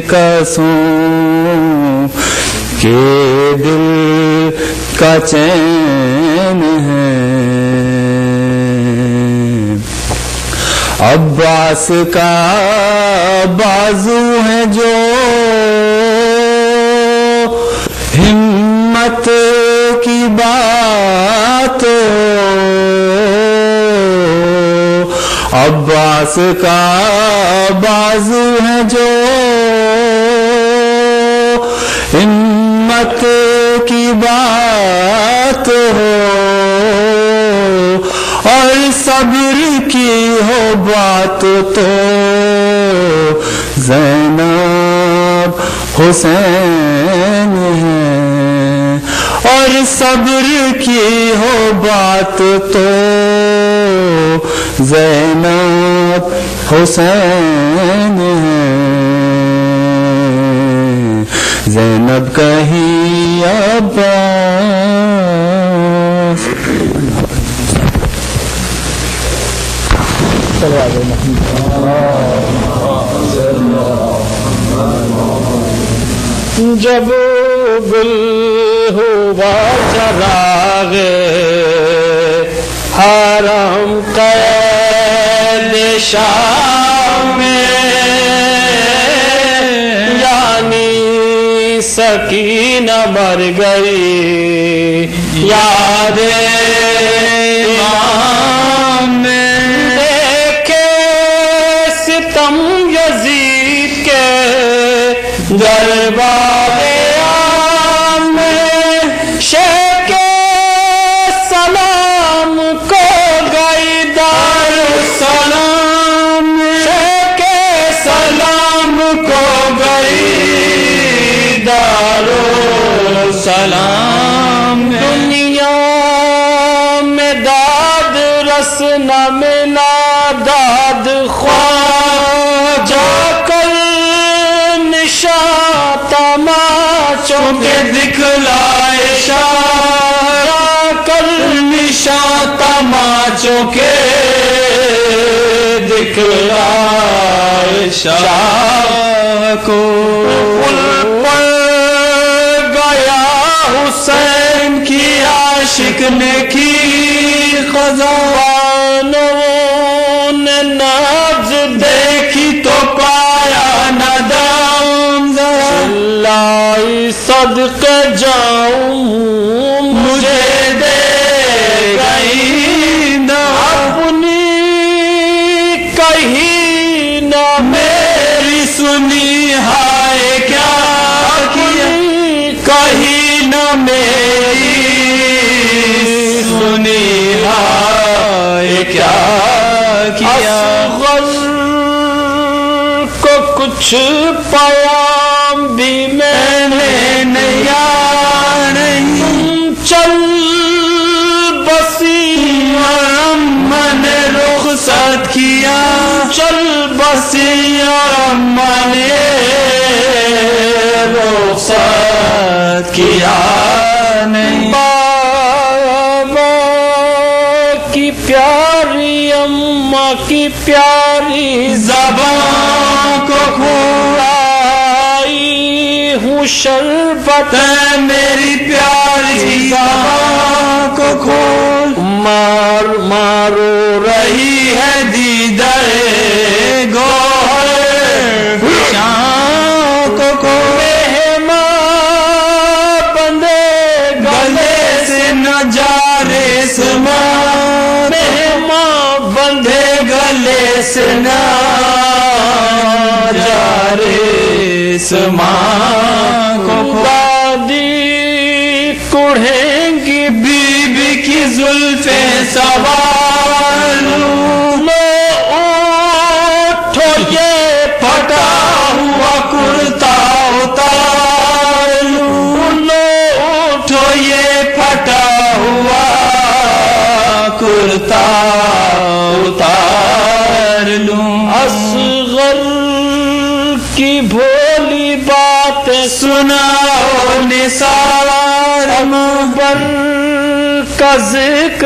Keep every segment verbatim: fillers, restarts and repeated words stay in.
کسوں کے دل کا چین ہے. عباس کا بازو ہے جو ہمت کی بات ہو. عباس کا بازو ہے جو ہمت کی بات ہو اور صبر کی ہو بات تو زینب حسین ہے. اور صبر کی ہو بات تو زینب حسین ہے. زینب کہیں عباس. جب گل ہوا چراغ حرم قید شام میں یعنی سکینہ مر گئی یاد امام میں دیکھے ستم یزید کے دربار سلام. دنیا میں داد رس نہ ملا داد خواہ جا کر نشاں تماچوں کے دکھلائے شاہ جا کر نشاں تماچوں کے دکھلائے شاہ کو. حسین کی عاشق نے کی خزانوں نے نبض دیکھی تو پایا ندم. لائی صدقے جاؤں مجھے دے گئی نہ اپنی کہیں نہ میری سنی ہائے کیا کیا کہیں نہ میری سنی ہائے کیا کیا. اصغر کو کچھ پیام بھی میں نے نیا نہیں چل بسی اما نے رخصت کیا چل بسی اما نے رخصت کیا نہیں. بابا کی پیاری اماں کی پیاری زبان کو کھلائی ہوں شربت میری پیاری زبان کو کھول. مار مارو رہی ہے دیدہ گوہر شام کو کھول. مہمان بندھے گلے سے نہ جارے سمان کو. دادی کڑھیں گی بی بی کی زلفیں سوار لو اٹھو یہ پھٹا ہوا کرتا اتار لو اٹھو یہ پھٹا ہوا کرتا اتار لوں. اصغر کی بھولی باتیں سناؤ نثار انور کا ذکر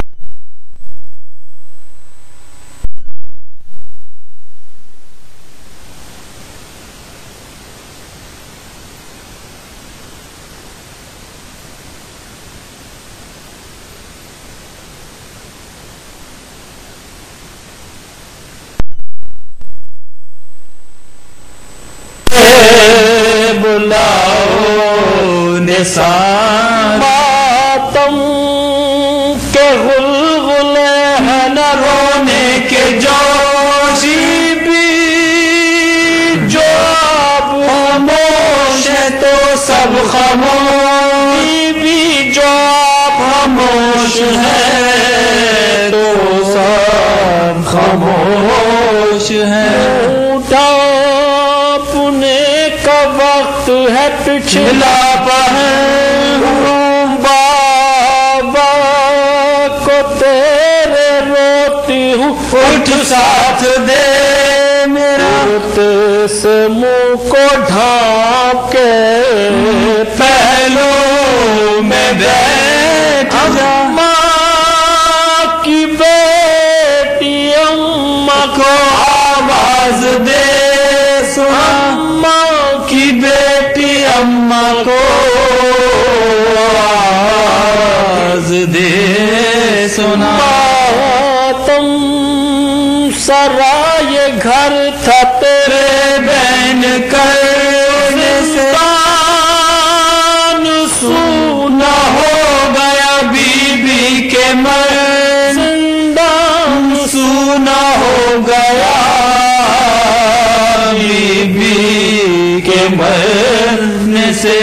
سلاؤ نثار ماتم کے غلغلے ہیں نہ رونے کے جوشی بھی جو اب خاموش ہے تو سب خاموشی بھی جو اب خاموش ہے تو سب خاموش ہے اٹھا پنے کا وقت ہے پچھلا بابا کو تیرے روتی ہوں اٹھ ساتھ دے میرا سے منہ کو ڈھانپ کے پہلو میں بیٹھ جا ماں کی بیٹی اماں کو آواز دے سنا ماں کی بیٹی اماں کو آواز دے سنا تم سرائے گھر تھا تیرے بین کرنے سے سونا ہو گیا بی بی کے مر زندان سونا ہو گیا بی بی کے مرنے سے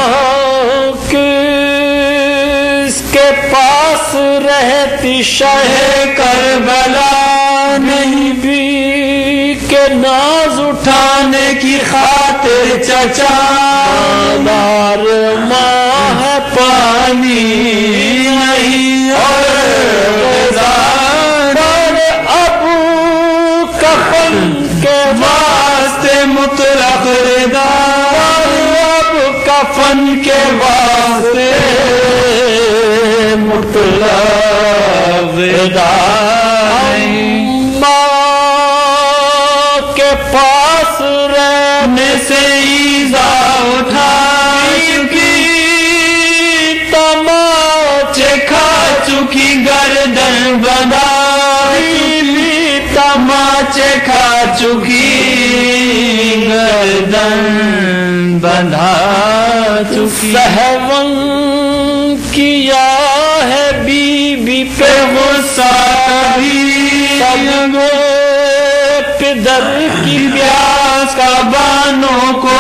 کس کے پاس رہتی شہ کربلا نہیں بھی کے ناز اٹھانے کی خاطر چچا دار ماں ہے پانی نہیں اور اب کفن کے واسطے مطلق ردا اب کفن کے واسطے مطلق ردا کے پاس رہنے سے ایزا اٹھائی کی تماچے کھا چکی گردن بندائی تماچے کھا چکی گردن بندھا چکی سہون کیا ہے بی بی پہ غصہ بھی پدر کی پیاس کا بانوں کو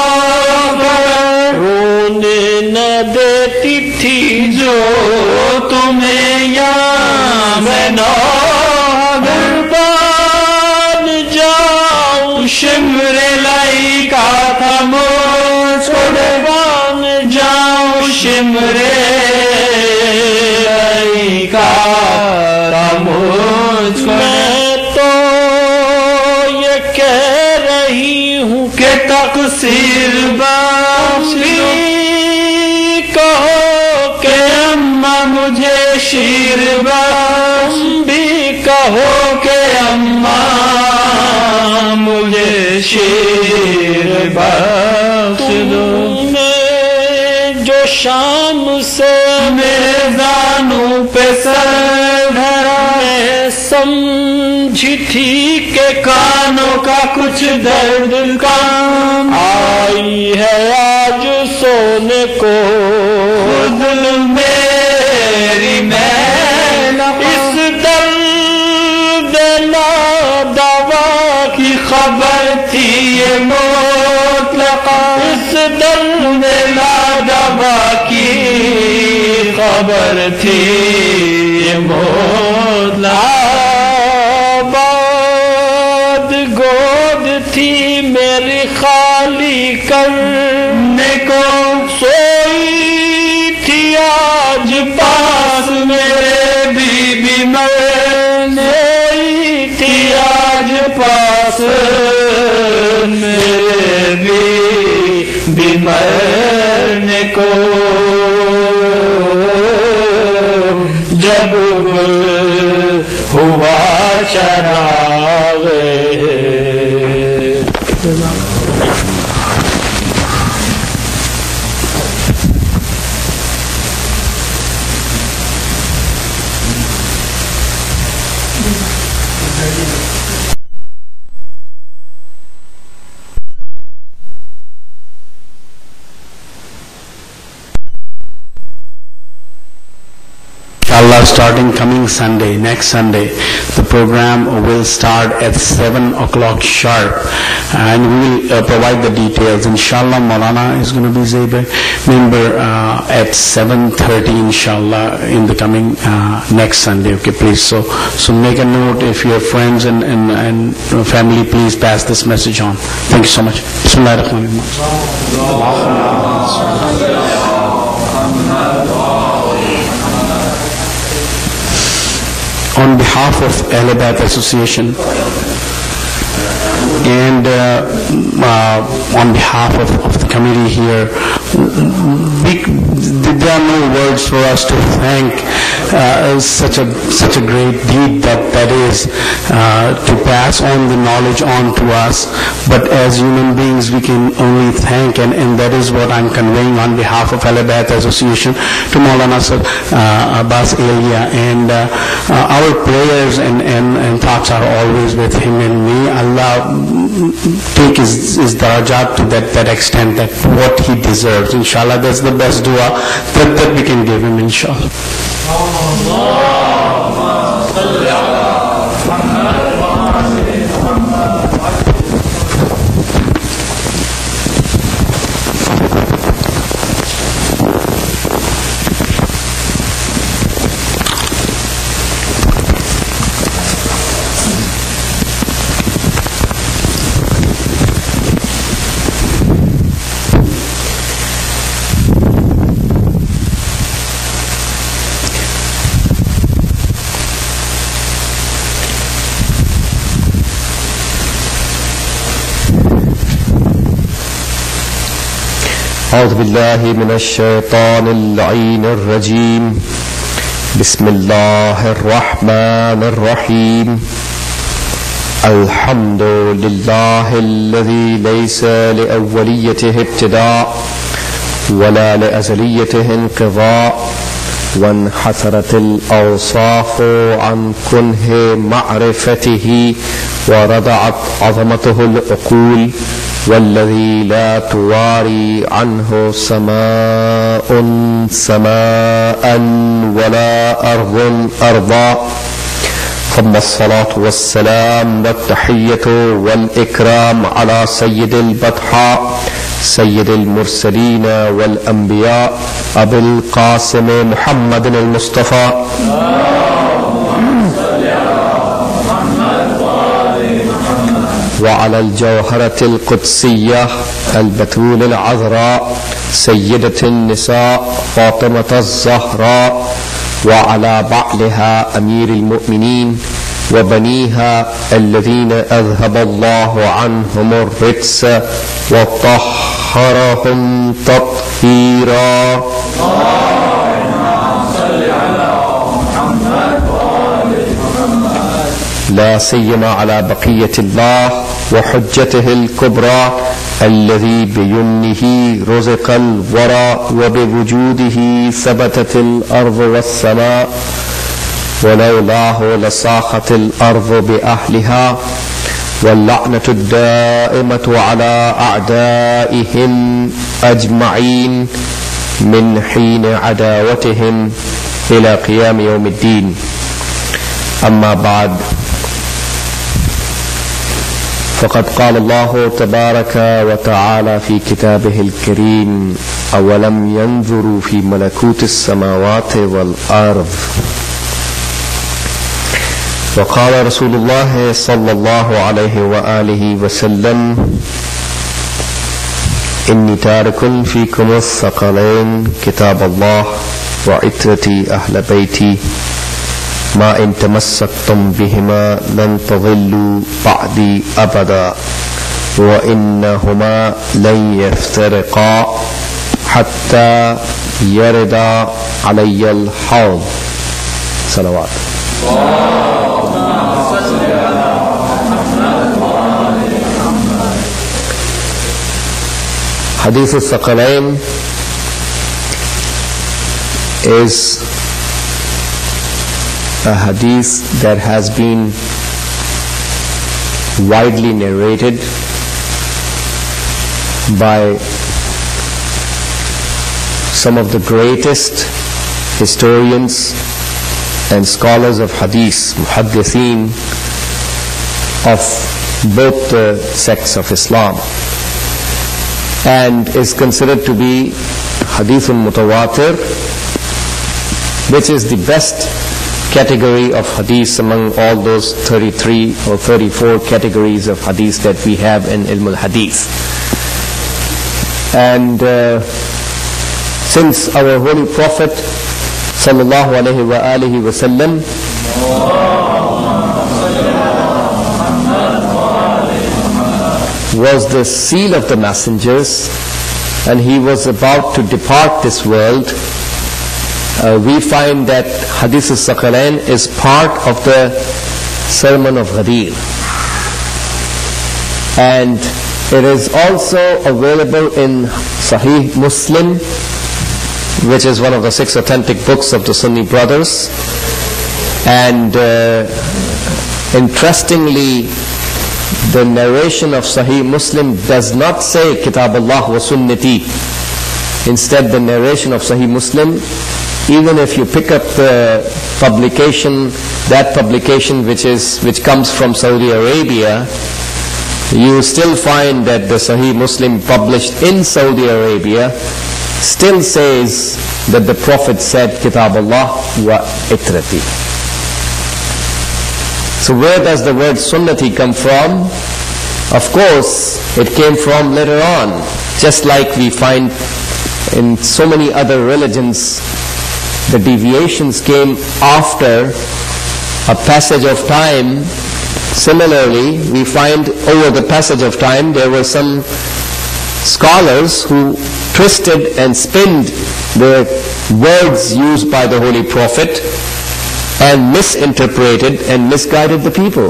رونے نہ دیتی تھی جو تمہیں یہاں میں نو قربان جاؤں شمر لائی کا تھا مجھ قربان جاؤں شمر لائی کا تھا مجھ میں تو یہ کہہ رہی ہوں کہ تقصیر بخش کہو کہ اماں مجھے شیر بخش بھی کہو کہ اماں مجھے شیر بخش دو تم نے جو شام سے میرے زانوں پہ سر دھرا میں سمجھی تھی کہ کانوں کا کچھ درد کام آئی ہے آج سونے کو دل میری میل اس درد نادوا کی خبر تھی یہ مطلقہ اس درد دبا کی خبر تھی یہ مطلقہ آباد گود تھی میری خالی کرنے کو سوئی تھی آج پاس میرے بی بی مرنے سوئی تھی آج پاس میرے بی بی مرنے کو جب ہوا چراغ Inshallah, starting coming Sunday, next Sunday, the program will start at seven o'clock sharp, and we will uh, provide the details. Inshallah, Maulana is going to be Zebe member uh, at seven thirty, inshallah, in the coming uh, next Sunday. Okay, please. So, so make a note. If your friends and, and, and family, please pass this message on. Thank you so much. On behalf of Ahl Bayt Association and uh, uh, on behalf of, of the committee here, we, there are no words for us to thank uh, such a such a great deed that that is uh, to pass on the knowledge on to us. But as human beings, we can only thank, and, and that is what I'm conveying on behalf of Ahl Bayt Association to Maulana uh, Abbas Elia. And uh, uh, our prayers and, and, and thoughts are always with him and me. Allah take his, his darajat to that, that extent, that what he deserves. Inshallah, that's the best dua that, that we can give him, inshallah. أعوذ بالله من الشيطان اللعين الرجيم بسم الله الرحمن الرحيم الحمد لله الذي ليس لأوليته ابتداء ولا لأزليته انقضاء وانحسرت الأوصاف عن كنه معرفته ورضعت عظمته العقول والذي لا تواري عنه سماء سماء ولا أرض أرضا ثم الصلاة والسلام والتحية والإكرام على سيد البطحاء سيد المرسلين والأنبياء أبي القاسم محمد المصطفى وعلى الجوهرة القدسية البتول العذراء سيدة النساء فاطمة الزهراء وعلى بعلها أمير المؤمنين وبنيها الذين أذهب الله عنهم الرجس وطهرهم تطهيرا لا سيما على بقية الله وحجته الكبرى الذي بيمنه رزق الورى وبوجوده ثبتت الأرض والسماء ولولاه لصاخت الأرض بأهلها واللعنة الدائمة على أعدائهم أجمعين من حين عداوتهم إلى قيام يوم الدين. أما بعد، فقد قال الله تبارك وتعالى في كتابه الكريم: أولم ينظروا في ملكوت السماوات والأرض. وقال رسول الله صلى الله عليه وآله وسلم: إني تارك فيكم الثقلين كتاب الله وعترتي أهل بيتي ما إن تمسكتم بهما لن تضلوا بعدي أبدا وإنهما لن يفترقا حتى يرد علي الحوض. صلوات. Hadith al-Thaqalain is a hadith that has been widely narrated by some of the greatest historians and scholars of hadith, muhaddithin of both the sects of Islam, and is considered to be hadithun mutawatir, which is the best category of hadith among all those thirty-three or thirty-four categories of hadith that we have in Ilm al-Hadith. And uh, since our Holy Prophet sallallahu alaihi wa alihi wa sallam was the seal of the messengers, and he was about to depart this world, uh, we find that Hadith al-Saqalain is part of the Sermon of Ghadir. And it is also available in Sahih Muslim, which is one of the six authentic books of the Sunni brothers. And uh, interestingly, the narration of Sahih Muslim does not say Kitab Allah wa Sunnati. Instead, the narration of Sahih Muslim, even if you pick up the publication, that publication which is which comes from Saudi Arabia, you still find that the Sahih Muslim published in Saudi Arabia still says that the Prophet said Kitab Allah wa Itrati. So where does the word Sunnati come from? Of course, it came from later on. Just like we find in so many other religions, the deviations came after a passage of time. Similarly, we find over the passage of time, there were some scholars who twisted and spinned the words used by the Holy Prophet and misinterpreted and misguided the people.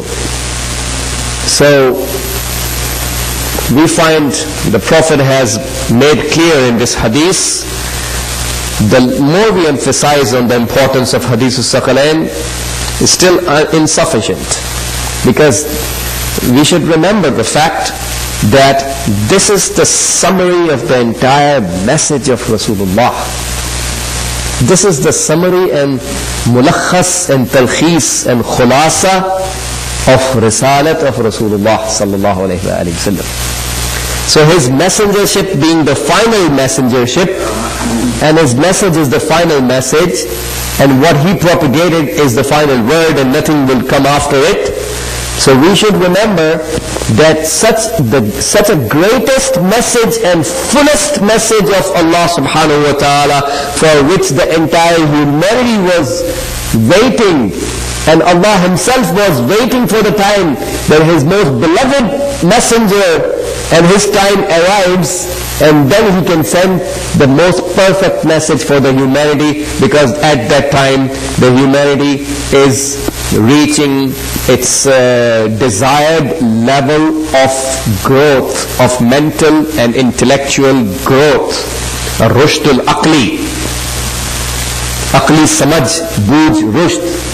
So we find the Prophet has made clear in this hadith, the more we emphasize on the importance of Hadith al-Saqalain, is still insufficient, because we should remember the fact that this is the summary of the entire message of Rasulullah. This is the summary and mulakhas and talkhis and khulasa of Risalat of Rasulullah sallallahu alayhi wa sallam. So his messengership being the final messengership, and his message is the final message, and what he propagated is the final word, and nothing will come after it. So we should remember that such the such a greatest message and fullest message of Allah subhanahu wa ta'ala, for which the entire humanity was waiting, and Allah himself was waiting for the time that his most beloved messenger and his time arrives, and then he can send the most perfect message for the humanity, because at that time the humanity is reaching its uh, desired level of growth, of mental and intellectual growth. Rushd al-aqli, aqli samaj, buj, rushd.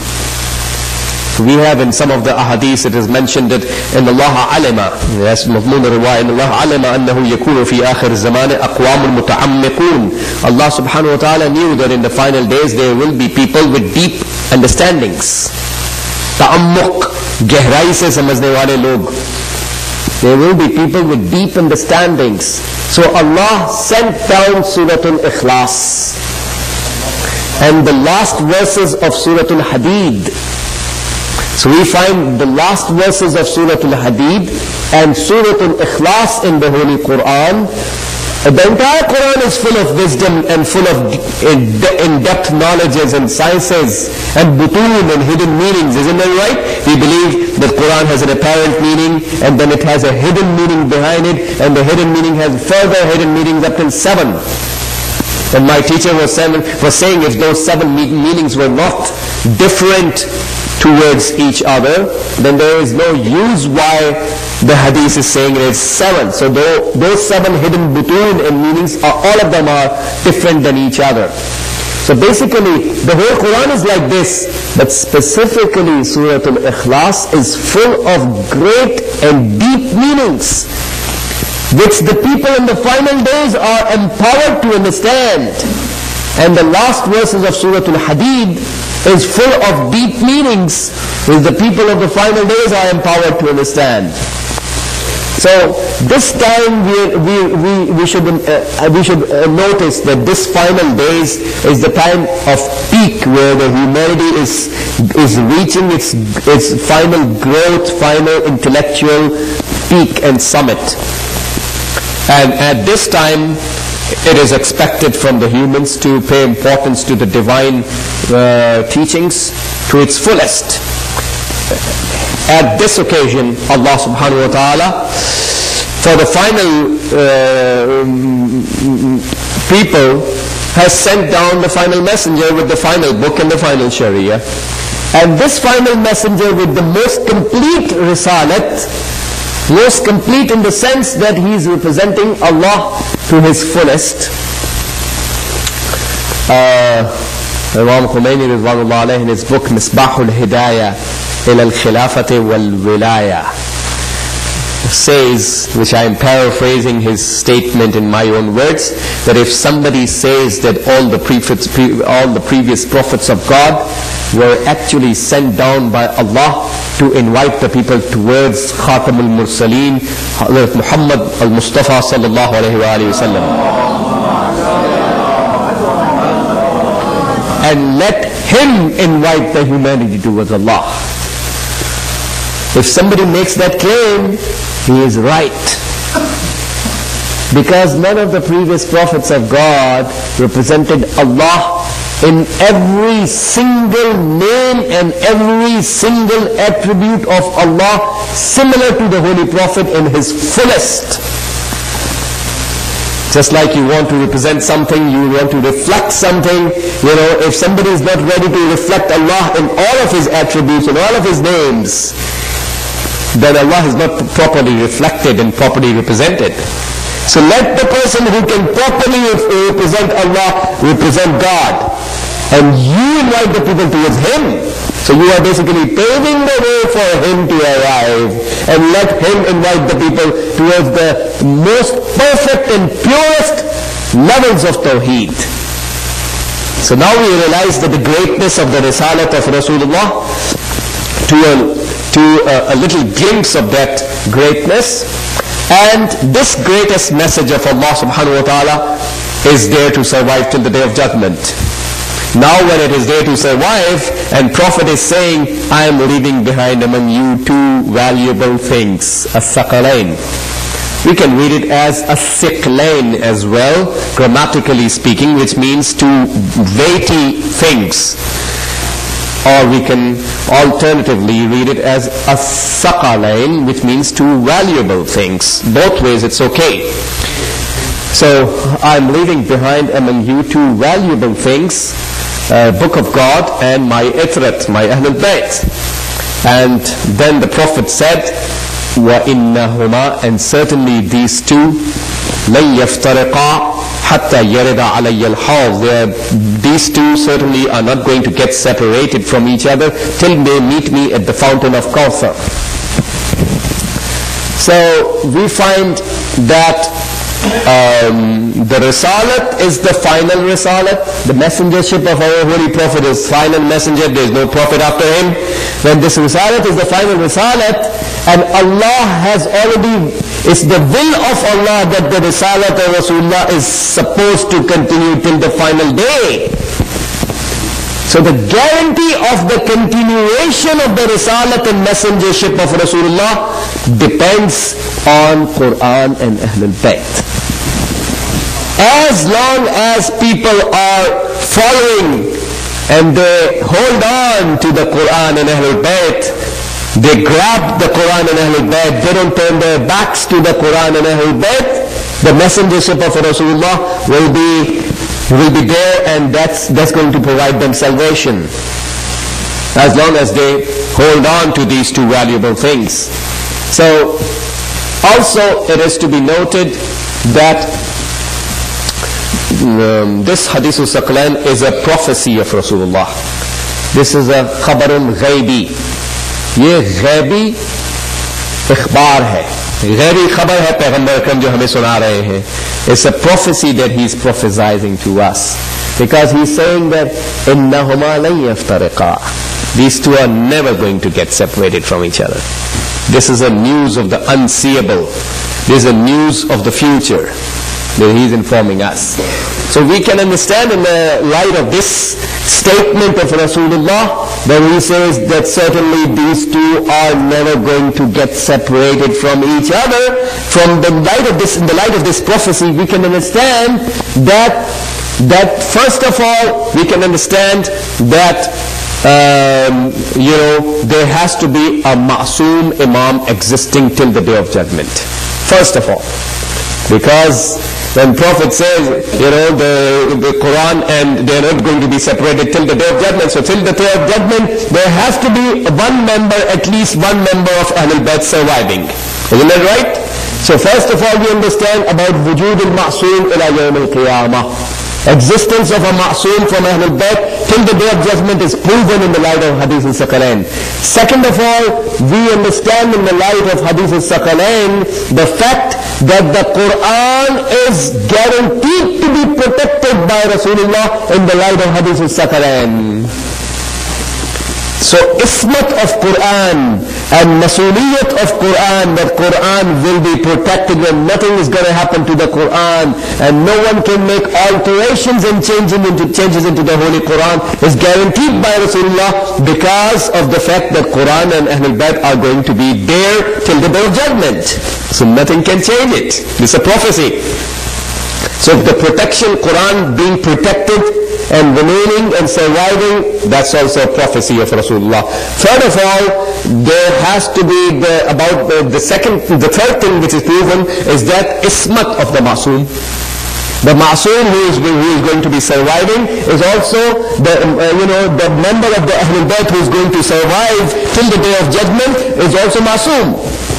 We have in some of the ahadith, it is mentioned that in Allah alima, yes, mafmoon riwayah, in Allah alima annahu yakunu fi akhir zamani aqwamul muta'ammiqun. Allah subhanahu wa ta'ala knew that in the final days there will be people with deep understandings. Ta'ammuq, gehrai se samajhne wale log. There will be people with deep understandings. So Allah sent down Suratul Ikhlas. And the last verses of Suratul Hadid. So we find the last verses of Surah Al-Hadid and Surah Al-Ikhlas in the Holy Quran. The entire Quran is full of wisdom and full of in-depth knowledges and sciences and butun and hidden meanings. Isn't that right? We believe that Quran has an apparent meaning, and then it has a hidden meaning behind it, and the hidden meaning has further hidden meanings up till seven. And my teacher was saying, was saying if those seven meanings were not different towards each other, then there is no use why the hadith is saying it is seven. So those seven hidden butun and meanings, are, all of them are different than each other. So basically, the whole Quran is like this, but specifically Surah Al-Ikhlas is full of great and deep meanings, which the people in the final days are empowered to understand. And the last verses of Surah Al-Hadid is full of deep meanings, which the people of the final days are empowered to understand. So this time we we we, we should uh, we should uh, notice that this final days is the time of peak, where the humanity is is reaching its its final growth, final intellectual peak and summit. And at this time, it is expected from the humans to pay importance to the divine uh, teachings to its fullest. At this occasion, Allah subhanahu wa ta'ala, for the final uh, people, has sent down the final messenger with the final book and the final sharia. And this final messenger with the most complete risalat, most complete in the sense that he is representing Allah to his fullest. Uh, Imam Khomeini Ridwanullah alayhi in his book Misbahul Hidayah ila al-Khilafati wal-Wilaya says, which I am paraphrasing his statement in my own words, that if somebody says that all the prophets, all the previous prophets of God were actually sent down by Allah to invite the people towards Khatam al-Mursaleen, Hazrat Muhammad al-Mustafa sallallahu alayhi wa sallam, and let him invite the humanity towards Allah. If somebody makes that claim, he is right. Because none of the previous prophets of God represented Allah in every single name and every single attribute of Allah, similar to the Holy Prophet in his fullest. Just like you want to represent something, you want to reflect something, you know, if somebody is not ready to reflect Allah in all of his attributes and all of his names, then Allah is not properly reflected and properly represented. So let the person who can properly represent Allah represent God, and you invite the people towards Him. So you are basically paving the way for Him to arrive, and let Him invite the people towards the most perfect and purest levels of Tawheed. So now we realize that the greatness of the Risalat of Rasulullah, to a to a, a little glimpse of that greatness, and this greatest message of Allah subhanahu wa ta'ala is there to survive till the Day of Judgment. Now when it is there to survive, and Prophet is saying, I am leaving behind among you two valuable things, as-saqalain. We can read it as as-siqlain as well, grammatically speaking, which means two weighty things. Or we can alternatively read it as as-saqalain, which means two valuable things. Both ways it's okay. So I'm leaving behind among you two valuable things, uh, Book of God and my Ithrat, my Ahlul Bayt. And then the Prophet said, وَإِنَّهُمَا, and certainly these two, لَن يَفْتَرِقَا حَتَّى يَرِدَ عَلَيَّ الْحَوْض. These two certainly are not going to get separated from each other till they meet me at the fountain of Kawthar. So we find that um, the Risalat is the final Risalat. The messengership of our Holy Prophet is final messenger. There is no prophet after him. When this Risalat is the final Risalat, and Allah has already, it's the will of Allah that the Risalat of Rasulullah is supposed to continue till the final day. So the guarantee of the continuation of the Risalat and messengership of Rasulullah depends on Quran and Ahlul Bayt. As long as people are following and they hold on to the Quran and Ahlul Bayt, they grab the Quran and Ahlul Bayt, they don't turn their backs to the Quran and Ahlul Bayt, the messengership of Rasulullah will be will be there, and that's that's going to provide them salvation. As long as they hold on to these two valuable things. So also it is to be noted that um, this Hadith al-Saqlain is a prophecy of Rasulullah. This is a khabarun ghaibi. ये गैबी इख्बार है, गैबी खबर है पैगंबर अकरम जो हमें सुना रहे हैं. It's a prophecy that he is prophesying to us. Because he's saying that إِنَّهُمَا لَن يَفْتَرِقَا. These two are never going to get separated from each other. This is a news of the unseeable. This is a news of the future that he's informing us. So we can understand in the light of this statement of Rasulullah that he says that certainly these two are never going to get separated from each other. From the light of this, in the light of this prophecy, we can understand that that first of all we can understand that um, you know there has to be a ma'soom imam existing till the day of judgment. First of all, because when Prophet says, you know, the, the Quran and they're not going to be separated till the day of judgment. So till the day of judgment, there has to be one member, at least one member of Ahlul Bayt surviving. Isn't that right? So first of all, we understand about wujud al-ma'soom ila yawm al-qiyamah. Existence of a ma'soom from Ahlul Bayt till the day of judgment is proven in the light of Hadith al-Saqalain. Second of all, we understand in the light of Hadith al-Saqalain the fact that the Quran is guaranteed to be protected by Rasulullah in the light of Hadith al-Saqalain. So ismat of Quran and masuliyat of Quran, that Quran will be protected and nothing is going to happen to the Quran and no one can make alterations and changes into, changes into the Holy Quran is guaranteed by Rasulullah because of the fact that Quran and Ahlul Bayt are going to be there till the day of judgment. So nothing can change it. This is a prophecy. So the protection, Quran being protected and remaining and surviving, that's also a prophecy of Rasulullah. Third of all, there has to be the, about the, the second, the third thing which is proven is that ismat of the ma'soom. The ma'soom who is, who is going to be surviving is also the, uh, you know, the member of the Ahlul Bayt who is going to survive till the day of judgment is also ma'soom.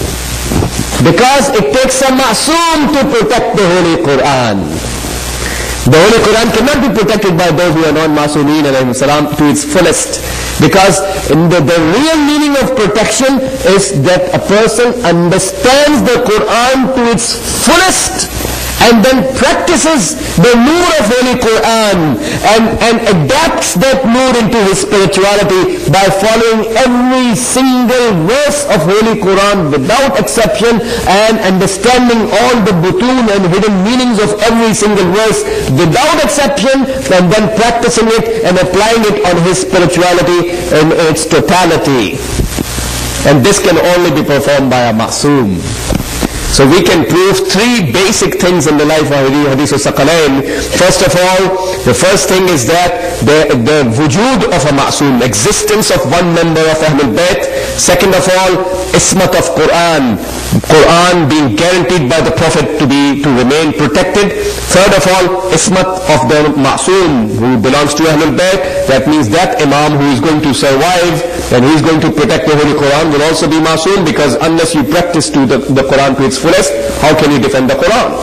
Because it takes a ma'soom to protect the Holy Quran. The Holy Quran cannot be protected by those who are non-ma'soomeen alayhim salam to its fullest. Because in the, the real meaning of protection is that a person understands the Quran to its fullest and then practices the nur of Holy Quran and, and adapts that nur into his spirituality by following every single verse of Holy Quran without exception and understanding all the butun and hidden meanings of every single verse without exception, and then practicing it and applying it on his spirituality in its totality. And this can only be performed by a ma'soom. So we can prove three basic things in the life of Hadith al-Saqalain. First of all, the first thing is that the, the wujud of a ma'soom, existence of one member of Ahlul Bayt. Second of all, ismat of Quran, Quran being guaranteed by the Prophet to be to remain protected. Third of all, ismat of the ma'soom who belongs to Ahlul Bayt. That means that imam who is going to survive and who is going to protect the Holy Quran will also be ma'soom, because unless you practice to the, the Quran to its fullest, how can you defend the Quran?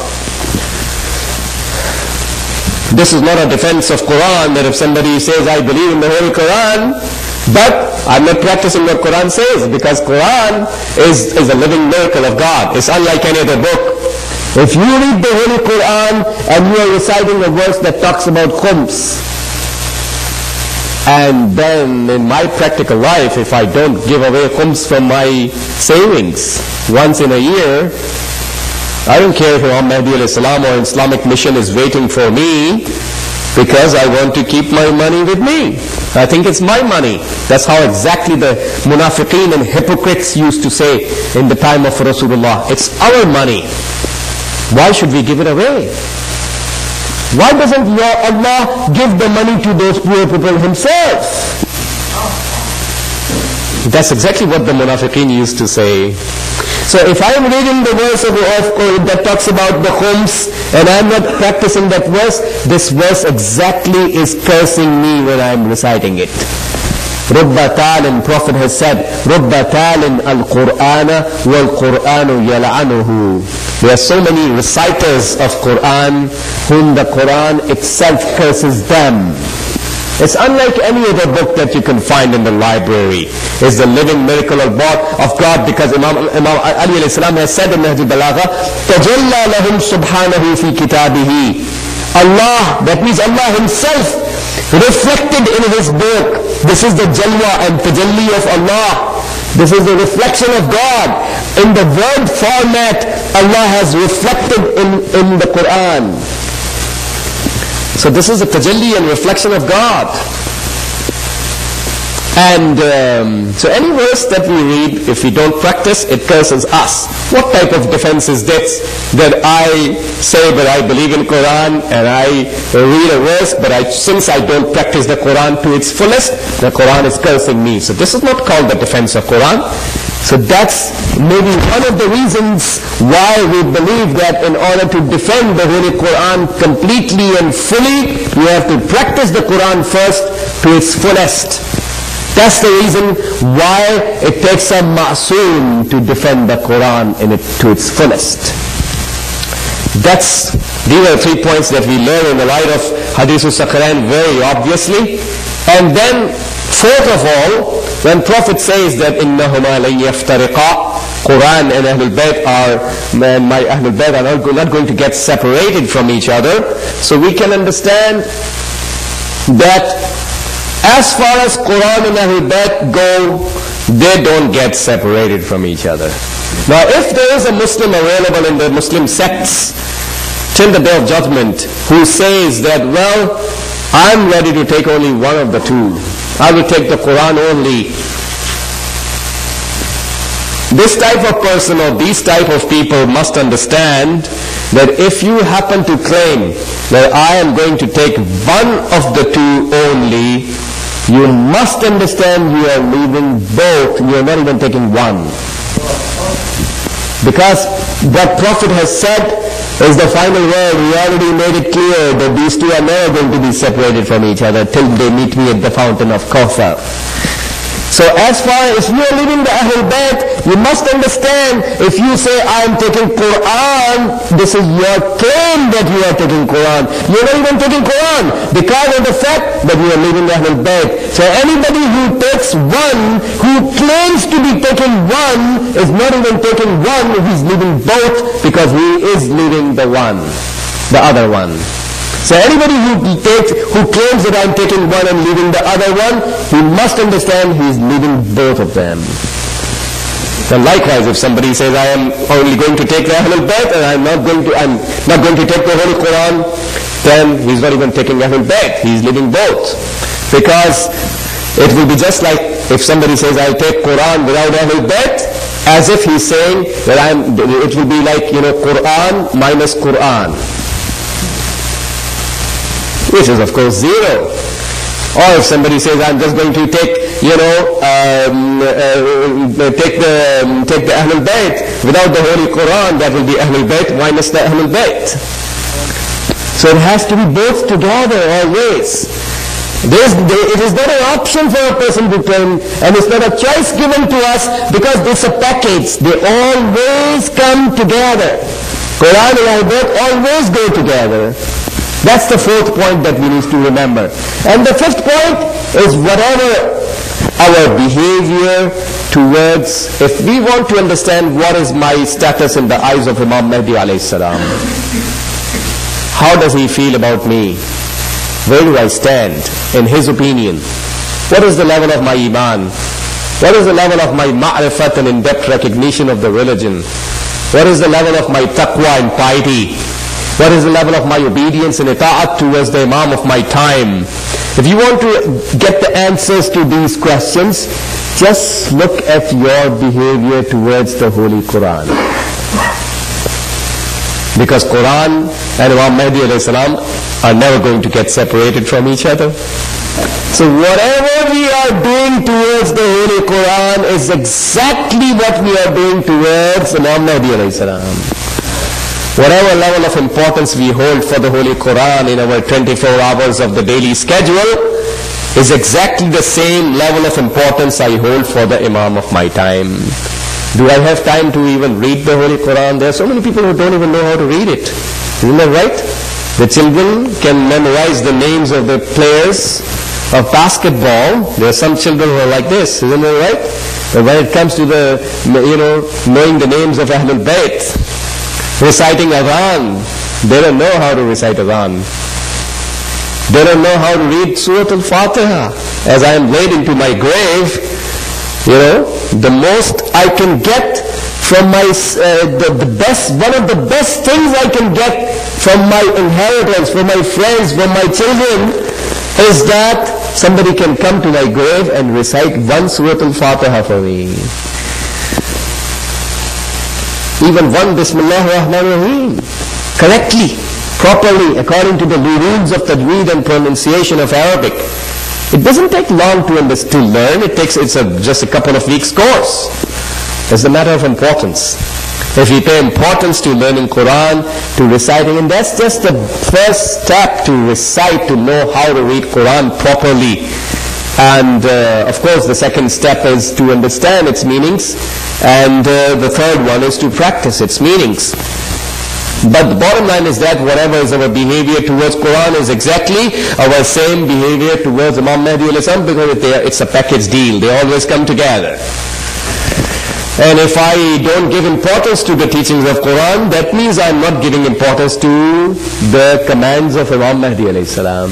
This is not a defense of Quran that if somebody says, I believe in the Holy Quran, but I'm not practicing what Quran says, because Quran is, is a living miracle of God. It's unlike any other book. If you read the Holy Quran and you are reciting a verse that talks about khums, and then in my practical life, if I don't give away khums from my savings once in a year, I don't care if Imam Mahdi alayhi salam or Islamic mission is waiting for me, because I want to keep my money with me. I think it's my money. That's how exactly the munafiqeen and hypocrites used to say in the time of Rasulullah. It's our money. Why should we give it away? Why doesn't your Allah give the money to those poor people himself? That's exactly what the munafiqeen used to say. So if I am reading the verse of, of, that talks about the khums and I am not practicing that verse, this verse exactly is cursing me when I am reciting it. Rubba talin, Prophet has said, Rubba talin al-Qur'ana wal-Qur'anu yal'anuhu. There are so many reciters of Quran whom the Quran itself curses them. It's unlike any other book that you can find in the library. It's the living miracle of God, because Imam, Imam Ali alayhi salam has said in Nahj al-Balagha, تَجَلَّى لَهُمْ سُبْحَانَهُ فِي كِتَابِهِ Allah, that means Allah himself, reflected in his book. This is the jalwa and tajalli of Allah. This is the reflection of God. In the word format, Allah has reflected in, in the Quran. So this is the tajalli and reflection of God. And um, so any verse that we read, if we don't practice, it curses us. What type of defense is this? That I say that I believe in Quran and I read a verse, but I, since I don't practice the Quran to its fullest, the Quran is cursing me. So this is not called the defense of Quran. So that's maybe one of the reasons why we believe that in order to defend the Holy Quran completely and fully, you have to practice the Quran first to its fullest. That's the reason why it takes a ma'soom to defend the Quran in it to its fullest. That's, these are three points that we learn in the light of Hadith al-Saqalain very obviously. And then, fourth of all, when Prophet says that إِنَّهُمَا لَن يَفْتَرِقَا, Quran and Ahlul Bayt are, and my Ahlul Bayt are not, not going to get separated from each other. So we can understand that as far as Quran and Ahlul Bayt go, they don't get separated from each other. Now if there is a Muslim available in the Muslim sects till the Day of Judgment who says that, well, I'm ready to take only one of the two, I will take the Quran only. This type of person or these type of people must understand that if you happen to claim that I am going to take one of the two only, you must understand you are leaving both. You are not even taking one. Because what Prophet has said is the final word. He already made it clear that these two are never going to be separated from each other till they meet me at the fountain of Kawthar. So as far as you are leaving the Ahlul Bayt, you must understand, if you say I am taking Quran, this is your claim that you are taking Quran. You are not even taking Quran because of the fact that you are leaving the Ahlul Bayt. So anybody who takes one, who claims to be taking one, is not even taking one, he is leaving both because he is leaving the one, the other one. So anybody who takes, who claims that I'm taking one and leaving the other one, he must understand he is leaving both of them. And likewise, if somebody says I am only going to take the Ahlul Bayt and I'm not going to, I'm not going to take the Holy Quran, then he's not even taking Ahlul Bayt. He's leaving both, because it will be just like if somebody says I'll take Quran without Ahlul Bayt, as if he's saying that I'm. It will be like, you know, Quran minus Quran, which is of course zero. Or if somebody says, I'm just going to take, you know, um, uh, take the um, take the Ahlul Bayt without the Holy Quran, that will be Ahlul Bayt minus the Ahlul Bayt. So it has to be both together always. There's, there, it is not an option for a person to claim, and it's not a choice given to us, because it's a package. They always come together. Quran and Ahlul Bayt always go together. That's the fourth point that we need to remember. And the fifth point is whatever our behavior towards, if we want to understand what is my status in the eyes of Imam Mahdi alayhi salam, how does he feel about me? Where do I stand in his opinion? What is the level of my iman? What is the level of my ma'rifat and in-depth recognition of the religion? What is the level of my taqwa and piety? What is the level of my obedience and ita'at towards the Imam of my time? If you want to get the answers to these questions, just look at your behavior towards the Holy Quran. Because Quran and Imam Mahdi alayhi salam are never going to get separated from each other. So whatever we are doing towards the Holy Quran is exactly what we are doing towards Imam Mahdi alayhi salam. Whatever level of importance we hold for the Holy Quran in our twenty-four hours of the daily schedule is exactly the same level of importance I hold for the Imam of my time. Do I have time to even read the Holy Quran? There are so many people who don't even know how to read it. Isn't that right? The children can memorize the names of the players of basketball. There are some children who are like this. Isn't that right? But when it comes to the, you know, knowing the names of Ahlul Bayt, reciting Adhan, They don't know how to recite Quran. They don't know how to read Surah Al-Fatiha. As I am laid into my grave, you know, the most I can get from my, uh, the, the best, one of the best things I can get from my inheritance, from my friends, from my children, is that somebody can come to my grave and recite one Surah Al-Fatiha for me. Even one Bismillah ar-Rahman ar-Rahim. Correctly, properly, according to the rules of tajweed and pronunciation of Arabic. It doesn't take long to understand, to learn. It takes, it's a, just a couple of weeks course. It's a matter of importance. If we pay importance to learning Quran, to reciting, and that's just the first step to recite, to know how to read Quran properly. And uh, of course the second step is to understand its meanings, and uh, the third one is to practice its meanings. But the bottom line is that whatever is our behavior towards Quran is exactly our same behavior towards Imam Mahdi alayhi salam, because it's a package deal. They always come together. And if I don't give importance to the teachings of Quran, that means I'm not giving importance to the commands of Imam Mahdi alayhi salam.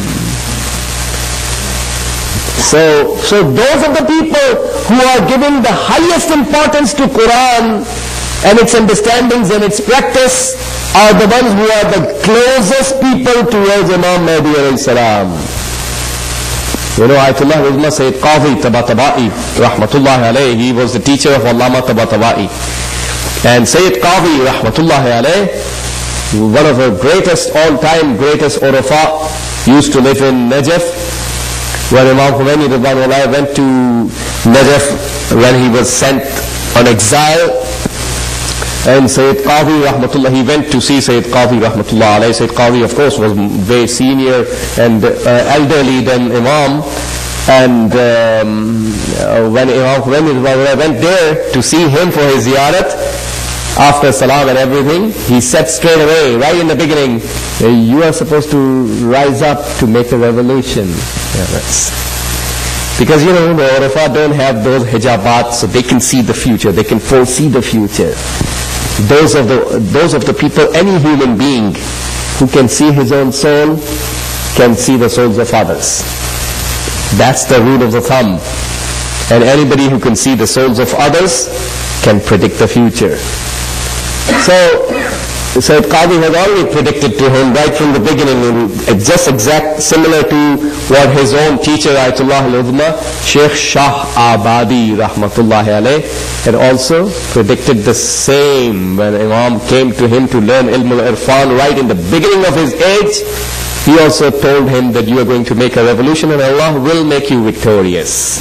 So, so those are the people who are giving the highest importance to Quran and its understandings and its practice are the ones who are the closest people towards Imam Mahdi alayhi salam. You know, Ayatollah Uzma Sayyid Qadhi Tabatabai, rahmatullahi alayhi, he was the teacher of Allama Tabatabai. And Sayyid Qadhi, rahmatullahi alayhi, one of the greatest, all-time greatest Urafa, used to live in Najaf. When Imam Khomeini Ridwanullah went to Najaf when he was sent on exile, and Sayyid Qadhi rahmatullah, he went to see Sayyid Qadhi rahmatullah alayhi. Sayyid Qadhi, of course, was very senior and uh, elderly than Imam. And um, uh, when Imam Khomeini went there to see him for his ziyarat, after salam and everything, he said straight away, right in the beginning, you are supposed to rise up to make a revolution. Yeah, that's because, you know, the Urafa don't have those hijabat, so they can see the future, they can foresee the future. Those of the those of the people, any human being who can see his own soul can see the souls of others. That's the rule of the thumb. And anybody who can see the souls of others can predict the future. So, Sayyid Qadhi has already predicted to him right from the beginning, just exact, similar to what his own teacher, Ayatollah al-Uzma, Sheikh Shah Abadi, rahmatullahi alayh, had also predicted the same when Imam came to him to learn Ilm al-Irfan right in the beginning of his age. He also told him that you are going to make a revolution and Allah will make you victorious.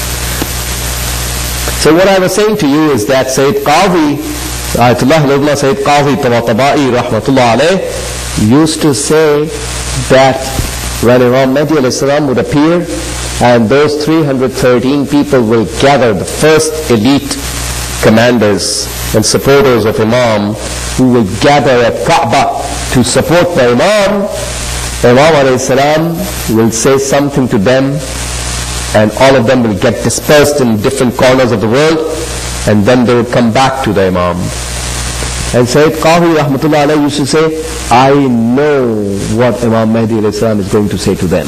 So what I was saying to you is that Sayyid Qadhi, Ayatollah al-Uzma Sayyid Qadhi Tabatabai rahmatullah alayh, used to say that when Imam Mahdi alayhi salam would appear and those three hundred thirteen people will gather, the first elite commanders and supporters of Imam who will gather at Kaaba to support the Imam, Imam alayhi salam will say something to them and all of them will get dispersed in different corners of the world, and then they would come back to the Imam. And Sayyid Qadhi rahmatullah alayhi used to say, I know what Imam Mahdi alayhi salam is going to say to them.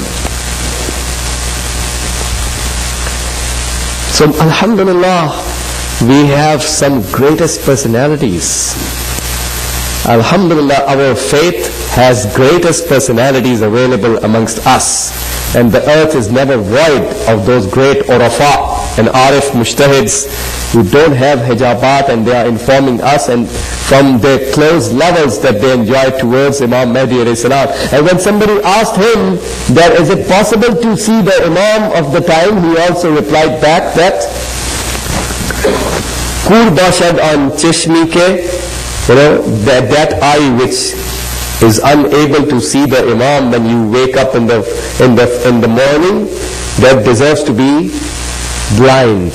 So alhamdulillah, we have some greatest personalities. Alhamdulillah, our faith has greatest personalities available amongst us. And the earth is never void of those great Urafa and Arif Mujtahids who don't have hijabat, and they are informing us and from their close levels that they enjoy towards Imam Mahdi alayhi salam. And when somebody asked him that is it possible to see the Imam of the time, he also replied back that Kur bashad an chishmi ke, you know, that, that eye which is unable to see the Imam when you wake up in the in the in the morning, that deserves to be blind.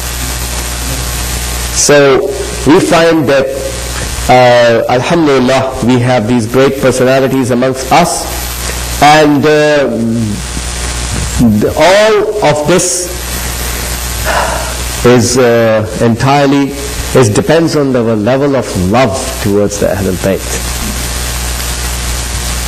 So we find that uh, alhamdulillah, we have these great personalities amongst us, and uh, the, all of this is uh, entirely is depends on the level of love towards the Ahlul Bayt.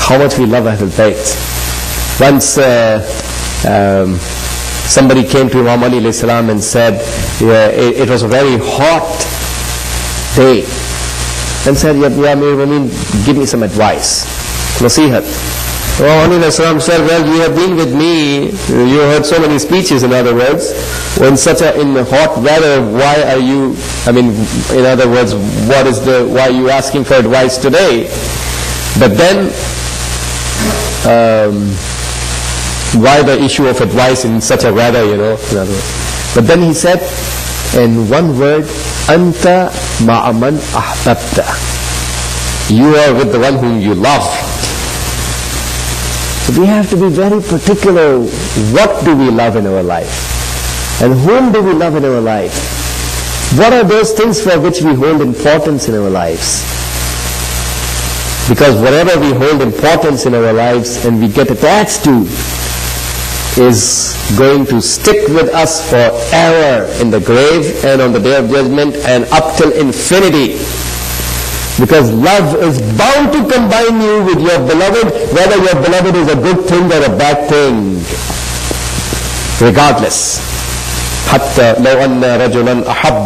how much we love Ahlul Bayt. Once uh, um, somebody came to Imam Ali alayhi salam and said, yeah, it, it was a very hot day, and said, Ya Amir al-Mu'minin, give me some advice, nasihat. Imam Ali alayhi salam said, well, you have been with me, you heard so many speeches, in other words, in such a in hot weather, why are you, I mean, in other words, what is the, why are you asking for advice today? But then, um, why the issue of advice in such a weather, you know, in other words. But then he said, in one word, Anta ma'aman ahbabta. You are with the one whom you love. So we have to be very particular, what do we love in our life? And whom do we love in our life? What are those things for which we hold importance in our lives? Because whatever we hold importance in our lives and we get attached to is going to stick with us forever in the grave and on the day of judgment and up till infinity. Because love is bound to combine you with your beloved, whether your beloved is a good thing or a bad thing. Regardless. حتى لو أن رجلا أحب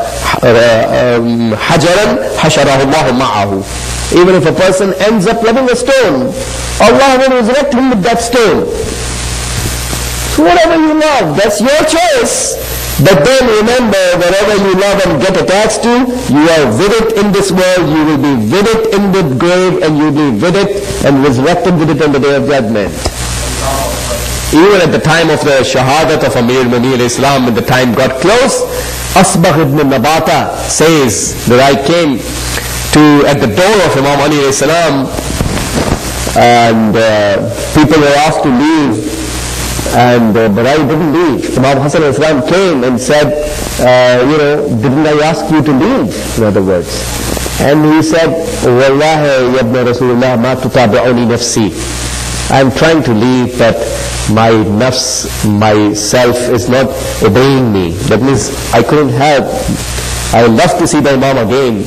حجرا حشره الله معه. Even if a person ends up loving a stone, Allah will resurrect him with that stone. So whatever you love, that's your choice. But then remember, whatever you love and get attached to, you are with it in this world, you will be with it in the grave, and you will be with it and resurrected with it on the day of judgment. Even at the time of the shahadat of Amir al-Mu'minin Islam, when the time got close, Asbagh ibn Nabata says that I came to at the door of Imam Ali alayhi salam, and uh, people were asked to leave, and uh, but I didn't leave. Imam Hassan alayhi salam came and said, uh, you know, didn't I ask you to leave? In other words, and he said, Wallahi yabna Rasulullah ma tutabi'uni nafsi. I'm trying to leave, but my nafs, myself is not obeying me. That means I couldn't help. I would love to see the Imam again.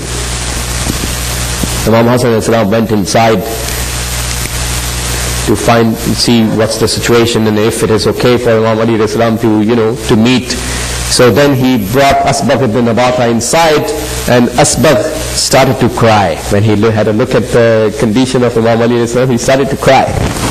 Imam Hassan alayhi salam went inside to find, see what's the situation and if it is okay for Imam Ali alayhi salam to, you know, to meet. So then he brought Asbagh ibn Nabata inside, and Asbagh started to cry. When he had a look at the condition of Imam Ali alayhi salam, he started to cry.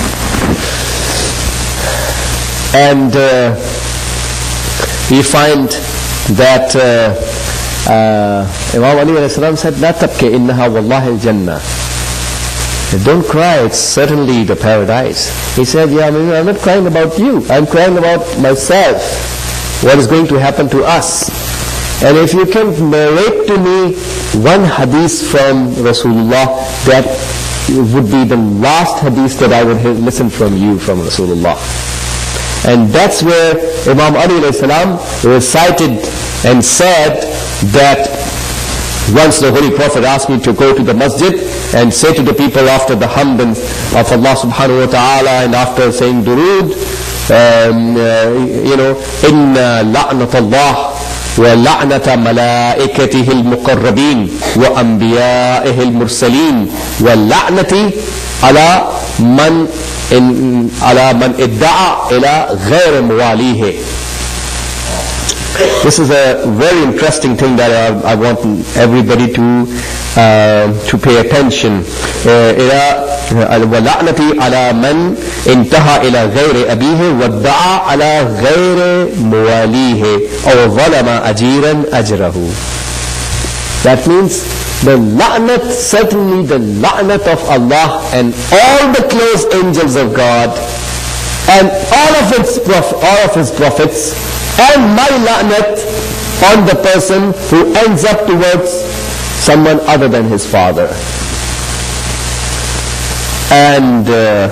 And uh, we find that uh, uh, Imam Ali alayhi salam said, La tabki innaha wallahi al-jannah. Don't cry, it's certainly the paradise. He said, yeah, I mean, I'm not crying about you. I'm crying about myself. What is going to happen to us? And if you can narrate to me one hadith from Rasulullah, that would be the last hadith that I would listen from you from Rasulullah. And that's where Imam Ali alayhi salam recited and said that once the Holy Prophet asked me to go to the masjid and say to the people after the hamd of Allah subhanahu wa ta'ala and after saying durood, um, uh, you know, inna la'nat Allah wa la'nata malaikatihi al-muqarrabin wa anbiya'ihi al-mursaleen wa la'nati ala man in ala man idda'a ila ghayr muwalihi. This is a very interesting thing that I, I want everybody to uh, to pay attention. وَلَعْنَتِي عَلَى مَنْ انْتَهَى إِلَى غَيْرِ أَبِيهِ وَادَّعَى عَلَى غَيْرِ مُوَالِيهِ أَوْ ظَلَمَ أَجِيرًا أَجْرَهُ. That means the la'nat, certainly the la'nat of Allah and all the close angels of God and all of its prof- all of His prophets, and my la'nat on the person who ends up towards someone other than his father. And uh,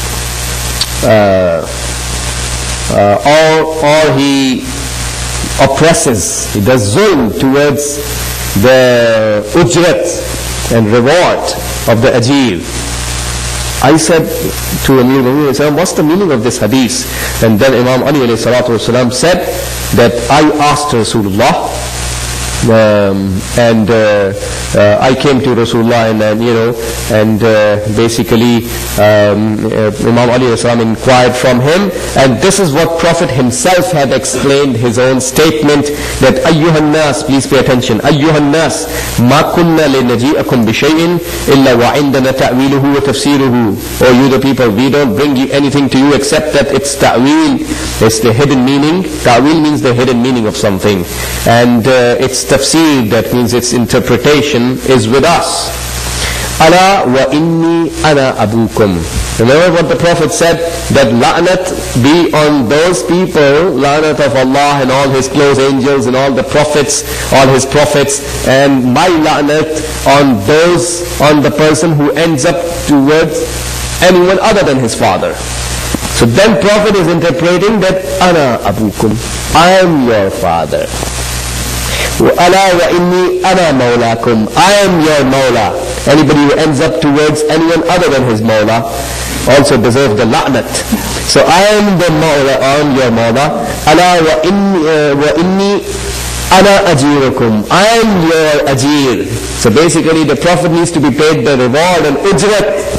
uh, uh, or, or he oppresses, he does zulm towards the ujrat and reward of the ajir. I said to Amir al-Mu'minin, what's the meaning of this hadith? And then Imam Ali alayhi salatu wasalam said that I asked Rasulullah Um, and uh, uh, I came to Rasulullah and, and you know, and uh, basically um, uh, Imam Ali Rasulullah inquired from him, and this is what Prophet himself had explained his own statement that Ayyuhan nas, please pay attention, Ayyuhan nas, ma kunna linaji'akum bi shay'in illa wa indana ta'wiluhu wa tafsiruhu. O you the people, we don't bring you anything to you except that it's ta'wil, it's the hidden meaning. Ta'wil means the hidden meaning of something, and uh, it's tafsir, that means its interpretation is with us. Ala wa inni ana abukum. Remember what the Prophet said, that la'nat be on those people, la'nat of Allah and all His close angels and all the prophets, all His prophets, and my la'nat on those, on the person who ends up towards anyone other than his father. So then Prophet is interpreting that ana abukum, I am your father. Ala wa inni ana mawlakum, I am your mawla. Anybody who ends up towards anyone other than his mawla also deserves the la'nat. So I am the mawla, I am your mawla. Ala wa inni, uh, wa inni ana ajirukum, I am your ajir. So basically the Prophet needs to be paid the reward and ujrat.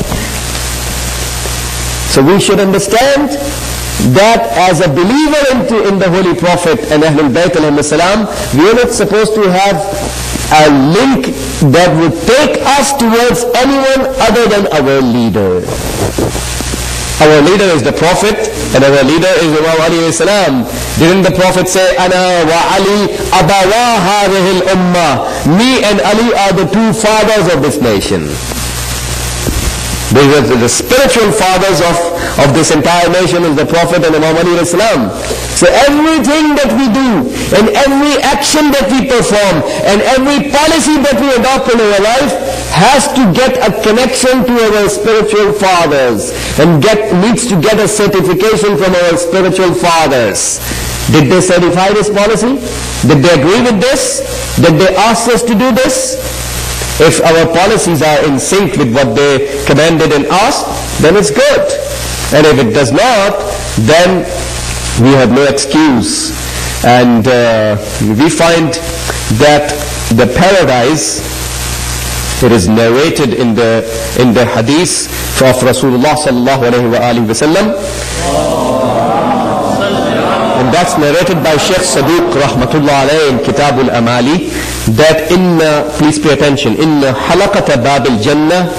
So we should understand that as a believer into, in the Holy Prophet and Ahlul Bayt alayhi salam, we are not supposed to have a link that would take us towards anyone other than our leader. Our leader is the Prophet and our leader is Imam Ali alayhi salam. Didn't the Prophet say, Ana wa Ali abawa hadhihi al-ummah, me and Ali are the two fathers of this nation. Because the spiritual fathers of, of this entire nation is the Prophet and Imam Ali alayhi salam. So everything that we do, and every action that we perform, and every policy that we adopt in our life has to get a connection to our spiritual fathers, and get needs to get a certification from our spiritual fathers. Did they certify this policy? Did they agree with this? Did they ask us to do this? If our policies are in sync with what they commanded and asked, then it's good. And if it does not, then we have no excuse. And uh, we find that the paradise, it is narrated in the in the hadith of Rasulullah sallallahu alaihi wasallam, and that's narrated by Sheikh Saduq rahmatullah alayhi in Kitab al-Amali, that in, uh, please pay attention, in halaqata bab al-Jannah,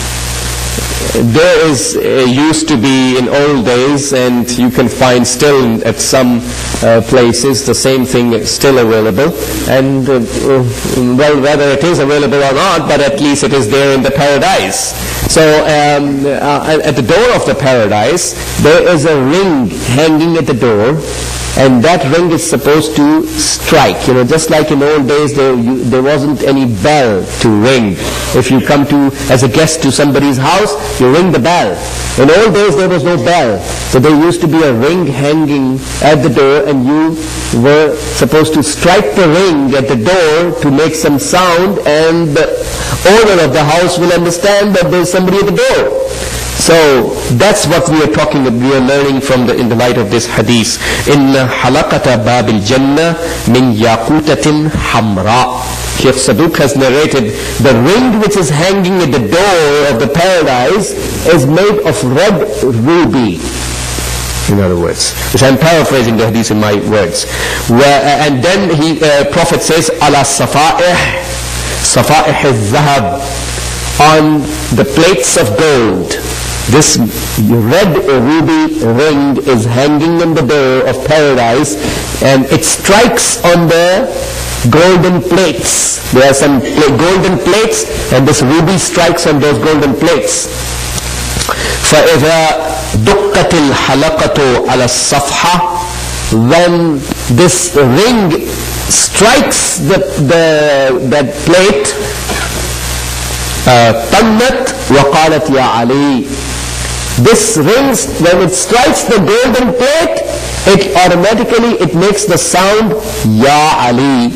there is, uh, used to be in old days, and you can find still at some uh, places the same thing is still available, and uh, uh, well, whether it is available or not, but at least it is there in the paradise. So um, uh, at the door of the paradise there is a ring hanging at the door, and that ring is supposed to strike. You know, just like in old days there, you, there wasn't any bell to ring. If you come to as a guest to somebody's house, you ring the bell. In old days there was no bell, so there used to be a ring hanging at the door, and you were supposed to strike the ring at the door to make some sound, and the owner of the house will understand that there is somebody at the door. So that's what we are talking about, we are learning from the, in the light of this hadith. Inna halaqata babil jannah min yaqutatin hamra. Sheikh Saduq has narrated, the ring which is hanging at the door of the paradise is made of red ruby. In other words, which I'm paraphrasing the hadith in my words. Where, uh, and then he, uh, Prophet says, ala safa'ih, safa'ih al-zahab, on the plates of gold. This red ruby ring is hanging on the door of paradise, and it strikes on the golden plates. There are some pla- golden plates, and this ruby strikes on those golden plates. فَإِذَا دُقَّتِ الْحَلَقَةُ عَلَى الصَّفْحَةِ, when this ring strikes the, the, that plate, طَنَّتْ وَقَالَتْ يَا عَلِي, this ring, when it strikes the golden plate, it automatically, it makes the sound, Ya Ali.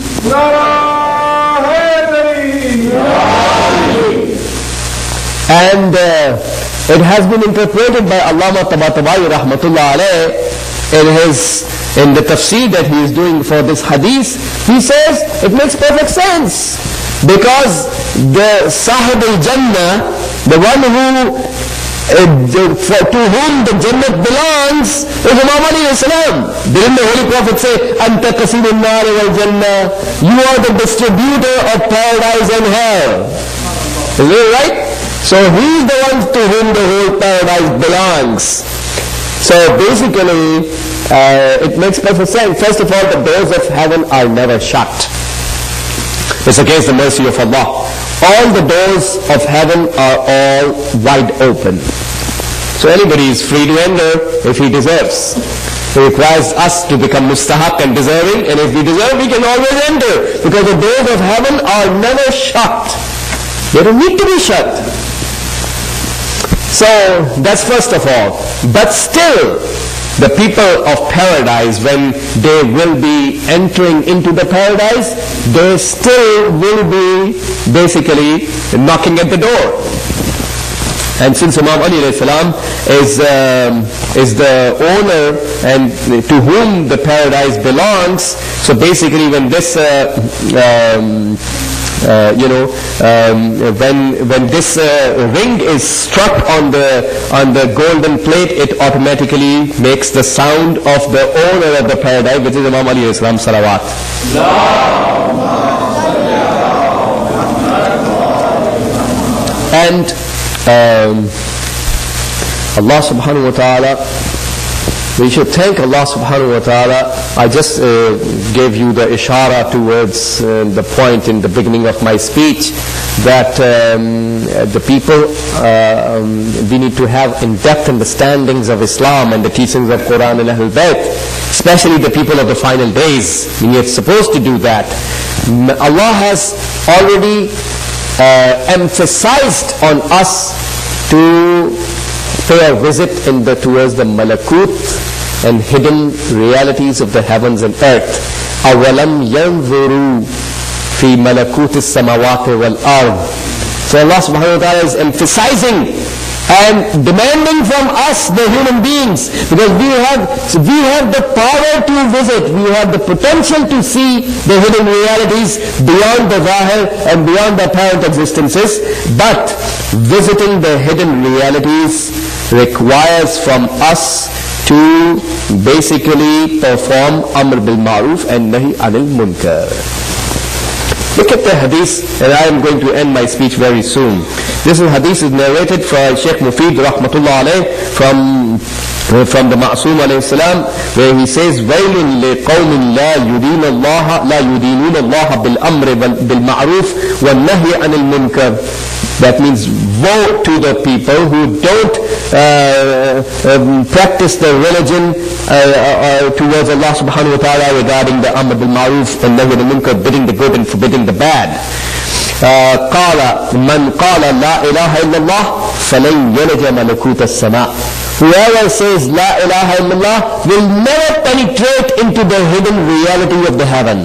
And uh, it has been interpreted by Allama Tabatabai rahmatullah alayh in his in the tafsir that he is doing for this hadith, he says it makes perfect sense. Because the Sahib al-Jannah, the one who, uh, for, to whom the Jannah belongs, is Imam Ali alayhi salam. Didn't the Holy Prophet say, Anta qasimul nar wal Jannah? You are the distributor of paradise and hell. Is it right? So he is the one to whom the whole paradise belongs. So basically, uh, it makes perfect sense. First of all, the doors of heaven are never shut. It's against the mercy of Allah. All the doors of heaven are all wide open. So anybody is free to enter if he deserves. It requires us to become mustahaq and deserving, and if we deserve, we can always enter. Because the doors of heaven are never shut. They don't need to be shut. So that's first of all. But still, the people of paradise, when they will be entering into the paradise, they still will be basically knocking at the door. And since Imam Ali alayhi salam is, um, is the owner and to whom the paradise belongs, so basically when this uh, um, Uh, you know, um, when when this uh, ring is struck on the on the golden plate, it automatically makes the sound of the owner of the paradise, which is Imam Ali alayhi salam, salawat. And um, Allah subhanahu wa ta'ala, we should thank Allah subhanahu wa ta'ala. I just uh, gave you the ishara towards uh, the point in the beginning of my speech that um, the people, uh, um, we need to have in-depth understandings of Islam and the teachings of Quran and Ahlul Bayt, especially the people of the final days. We are supposed to do that. Allah has already uh, emphasized on us to pay a visit in the, towards the malakut and hidden realities of the heavens and earth. أَوَلَمْ يَنْظُرُوا فِي مَلَكُوتِ السَّمَوَاتِ وَالْأَرْضِ. So Allah subhanahu wa ta'ala is emphasizing and demanding from us, the human beings, because we have, we have the power to visit, we have the potential to see the hidden realities beyond the zahir and beyond the apparent existences, but visiting the hidden realities requires from us to basically perform Amr bil Ma'ruf and Nahi Anil Munkar. Look at the hadith, and I am going to end my speech very soon. This is hadith is narrated from Shaykh Mufid rahmatullah alayh from uh, from the Ma'soom alayhi salam, where he says, وَيْلٌ لِقَوْمٍ لَا يُدِينُ اللَّهَ لَا يُدِينُونَ اللَّهَ بِالْأَمْرِ بِالْمَعْرُوفِ وَالنَّهْيِ عَنِ الْمُنْكَرِ. That means woe to the people who don't uh, um, practice their religion uh, uh, towards Allah subhanahu wa ta'ala regarding the Amr bil Ma'ruf and Nahy anil Munkar, bidding the good and forbidding the bad. قال من قال لا إله إلا الله فلن يلج ملكوت السماء. Whoever says La ilaha illallah will never penetrate into the hidden reality of the heaven.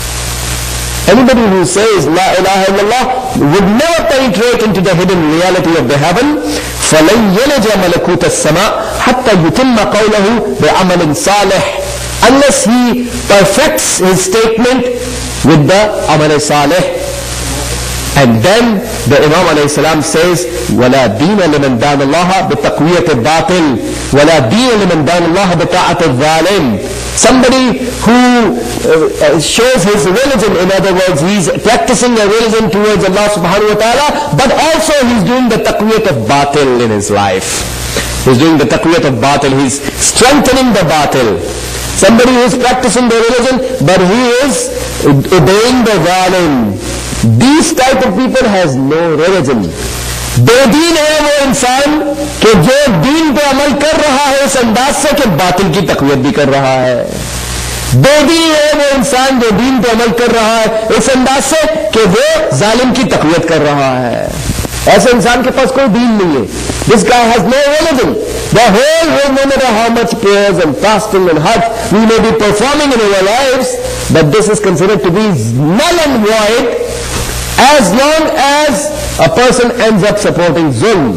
Anybody who says La ilaha illallah would never penetrate into the hidden reality of the heaven. فَلَنْ يَلَجَ مَلَكُوتَ السَّمَاءِ حَتَّى يُتِمَّ قَوْلَهُ بِعَمَلٍ صَالِحٍ, unless he perfects his statement with the amal salih. And then the Imam alayhi salam says, وَلَا دِينَ لِمَنْ دَانَ اللَّهَ بِتَقْوِيَةِ البَّاطِلِ وَلَا دِينَ لِمَنْ دَانَ اللَّهَ بِطَاعَةِ الظَّالِمِ. Somebody who uh, shows his religion, in other words, he's practicing a religion towards Allah subhanahu wa ta'ala, but also he's doing the taqwiyat of batil in his life. He's doing the taqwiyat of batil, he's strengthening the batil. Somebody who is practicing the religion, but he is obeying the zalim. These type of people has no religion. बेदीन है वो इंसान कि जो दीन पे अमल कर रहा है इस अंदाज से कि बातिल की तक़वियत भी कर रहा है. बेदीन है वो इंसान जो दीन पे अमल कर रहा है इस अंदाज से कि वो जालिम की तक़वियत कर रहा है. ऐसे इंसान के पास कोई दीन नहीं है. This guy has no religion. The whole world, no matter how much prayers and fasting and hajj we may be performing in our lives, but this is considered to be null and void as long as a person ends up supporting zulm,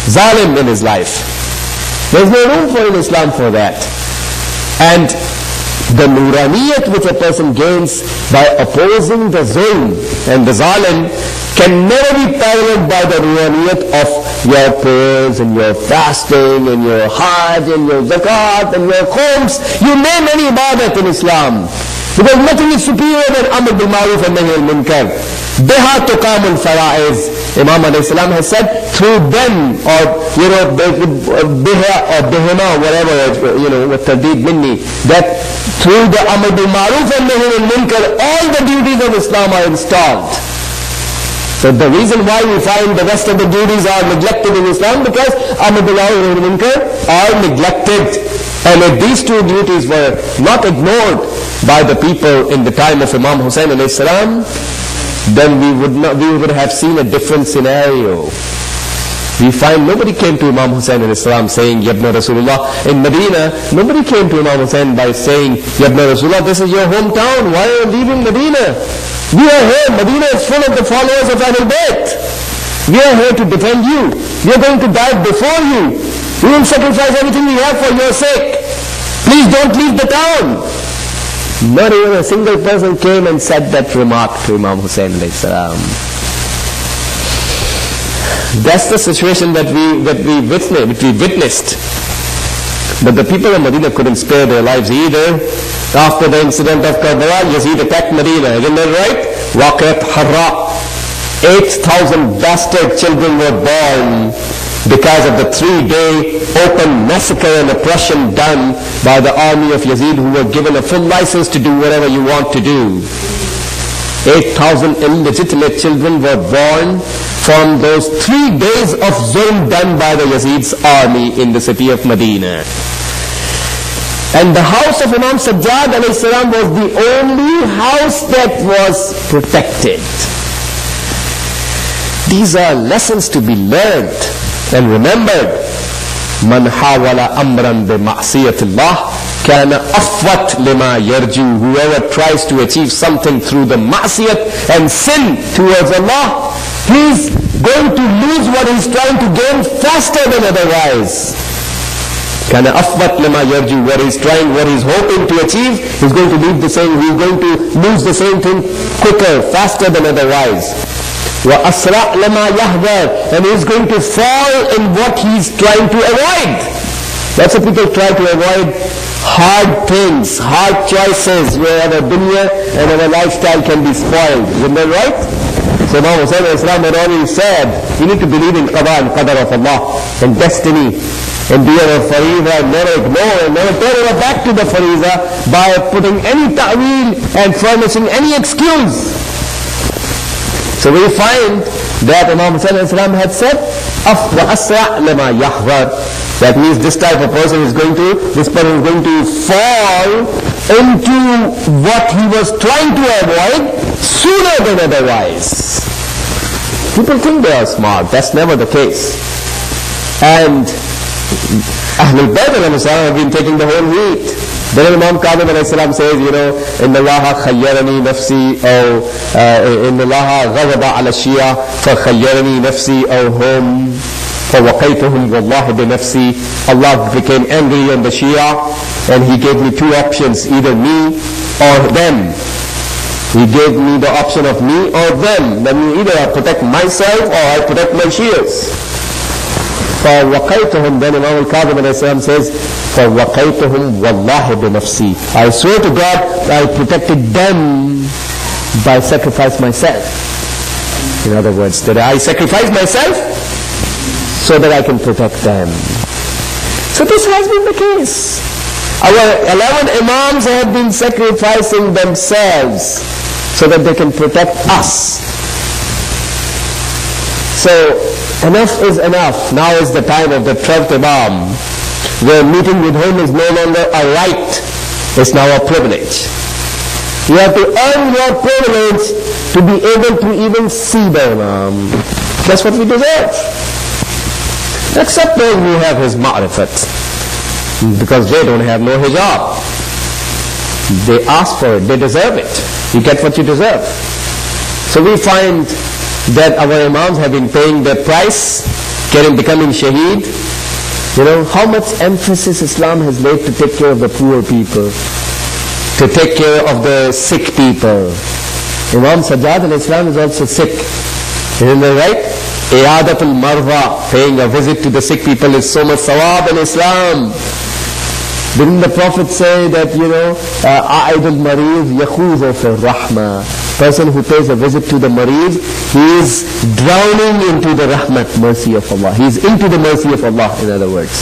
zalim in his life. There is no room for in Islam for that. And The nuraniyat which a person gains by opposing the zulm and the zalim can never be paralleled by the nuraniyat of your prayers and your fasting and your hajj and your zakat and your khums. You name any ibadat in Islam. Because nothing is superior than amr bil ma'ruf and nahy al munkar. Biha tuqamul faraiz. Imam alayhi salam has said, through them, or, you know, biha or bihima, whatever, you know, with tardeed minni, that through the amr bil ma'ruf and nahy al munkar, all the duties of Islam are installed. So the reason why we find the rest of the duties are neglected in Islam, because amr bil ma'ruf and nahy al munkar are neglected. And if these two duties were not ignored by the people in the time of Imam Hussain alayhi salam, then we would not, we would have seen a different scenario. We find nobody came to Imam Hussain alayhi salam saying, Yabna Rasulullah. In Medina, nobody came to Imam Hussain by saying, Yabna Rasulullah, this is your hometown, why are you leaving Medina? We are here, Medina is full of the followers of Ahlul Bayt. We are here to defend you. We are going to die before you. We will sacrifice everything we have for your sake. Please don't leave the town. Not even a single person came and said that remark to Imam Hussain alayhi salam. That's the situation that we that we witnessed, that we witnessed. But the people of Medina couldn't spare their lives either. After the incident of Karbala, Yazid attacked Medina. Isn't that right? Waqat Harra. eight thousand bastard children were born because of the three-day open massacre and oppression done by the army of Yazid, who were given a full license to do whatever you want to do. eight thousand illegitimate children were born from those three days of zulm done by the Yazid's army in the city of Medina. And the house of Imam Sajjad alayhi salam was the only house that was protected. These are lessons to be learned and remembered. Man hawala amran bi ma'siyatillah kana afwat lima yarju. Whoever tries to achieve something through the ma'siyat and sin towards Allah, he's going to lose what he's trying to gain faster than otherwise. Kana afwat lima yarju. What he's trying, what he's hoping to achieve, he's going to leave the same, he's going to lose the same thing quicker, faster than otherwise. وَأَسْرَعْ لَمَا يَحْذَرْ. And he's going to fall in what he's trying to avoid. That's what people try to avoid. Hard things, hard choices, where our dunya and our lifestyle can be spoiled. Isn't that right? So Imam Hussain Islam had already said, you need to believe in qada and qadar of Allah, and destiny, and be a fariza, and never ignore, and never turn it back to the fariza by putting any ta'wil and furnishing any excuse. So we find that Imam Hussain had said, وَأَسْرَعْ لَمَا يَحْذَرْ. That means this type of person is going to, this person is going to fall into what he was trying to avoid sooner than otherwise. People think they are smart. That's never the case. And Ahlul Bayt have been taking the whole heat. Then Imam Kadhim alayhi salam says, you know, Inna Allaha khayyarani nafsi, or uh, Inna Allaha ghadaba ala shia, fa khayyarani nafsi, or hum, fa waqaytuhum wallahi bi nafsi. Allah became angry on the Shia, and He gave me two options, either me or them. He gave me the option of me or them. Then either I protect myself or I protect my Shias. فَوَقَيْتُهُمْ. Then Imam al-Kadhim alayhi salam says, فَوَقَيْتُهُمْ وَاللَّهِ بِنَفْسِي. I swear to God, I protected them by sacrifice myself. In other words, that I sacrifice myself so that I can protect them. So this has been the case. Our eleven Imams have been sacrificing themselves so that they can protect us. So enough is enough. Now is the time of the twelfth Imam, where meeting with him is no longer a right, it's now a privilege. You have to earn your privilege to be able to even see the Imam. That's what we deserve. Except those who have his ma'rifat, because they don't have no hijab. They ask for it, they deserve it. You get what you deserve. So we find that our Imams have been paying their price, getting, becoming shaheed. You know, how much emphasis Islam has laid to take care of the poor people. to take care of the sick people. Imam Sajjad al-Islam is also sick. Isn't that right? Iyadat al-Marwa, paying a visit to the sick people, is so much sawab in Islam. Didn't the Prophet say that, you know, A'id al-Marid yakhuzu fi rahmah. Person who pays a visit to the Marid, he is drowning into the rahmat, mercy of Allah. He is into the mercy of Allah, in other words.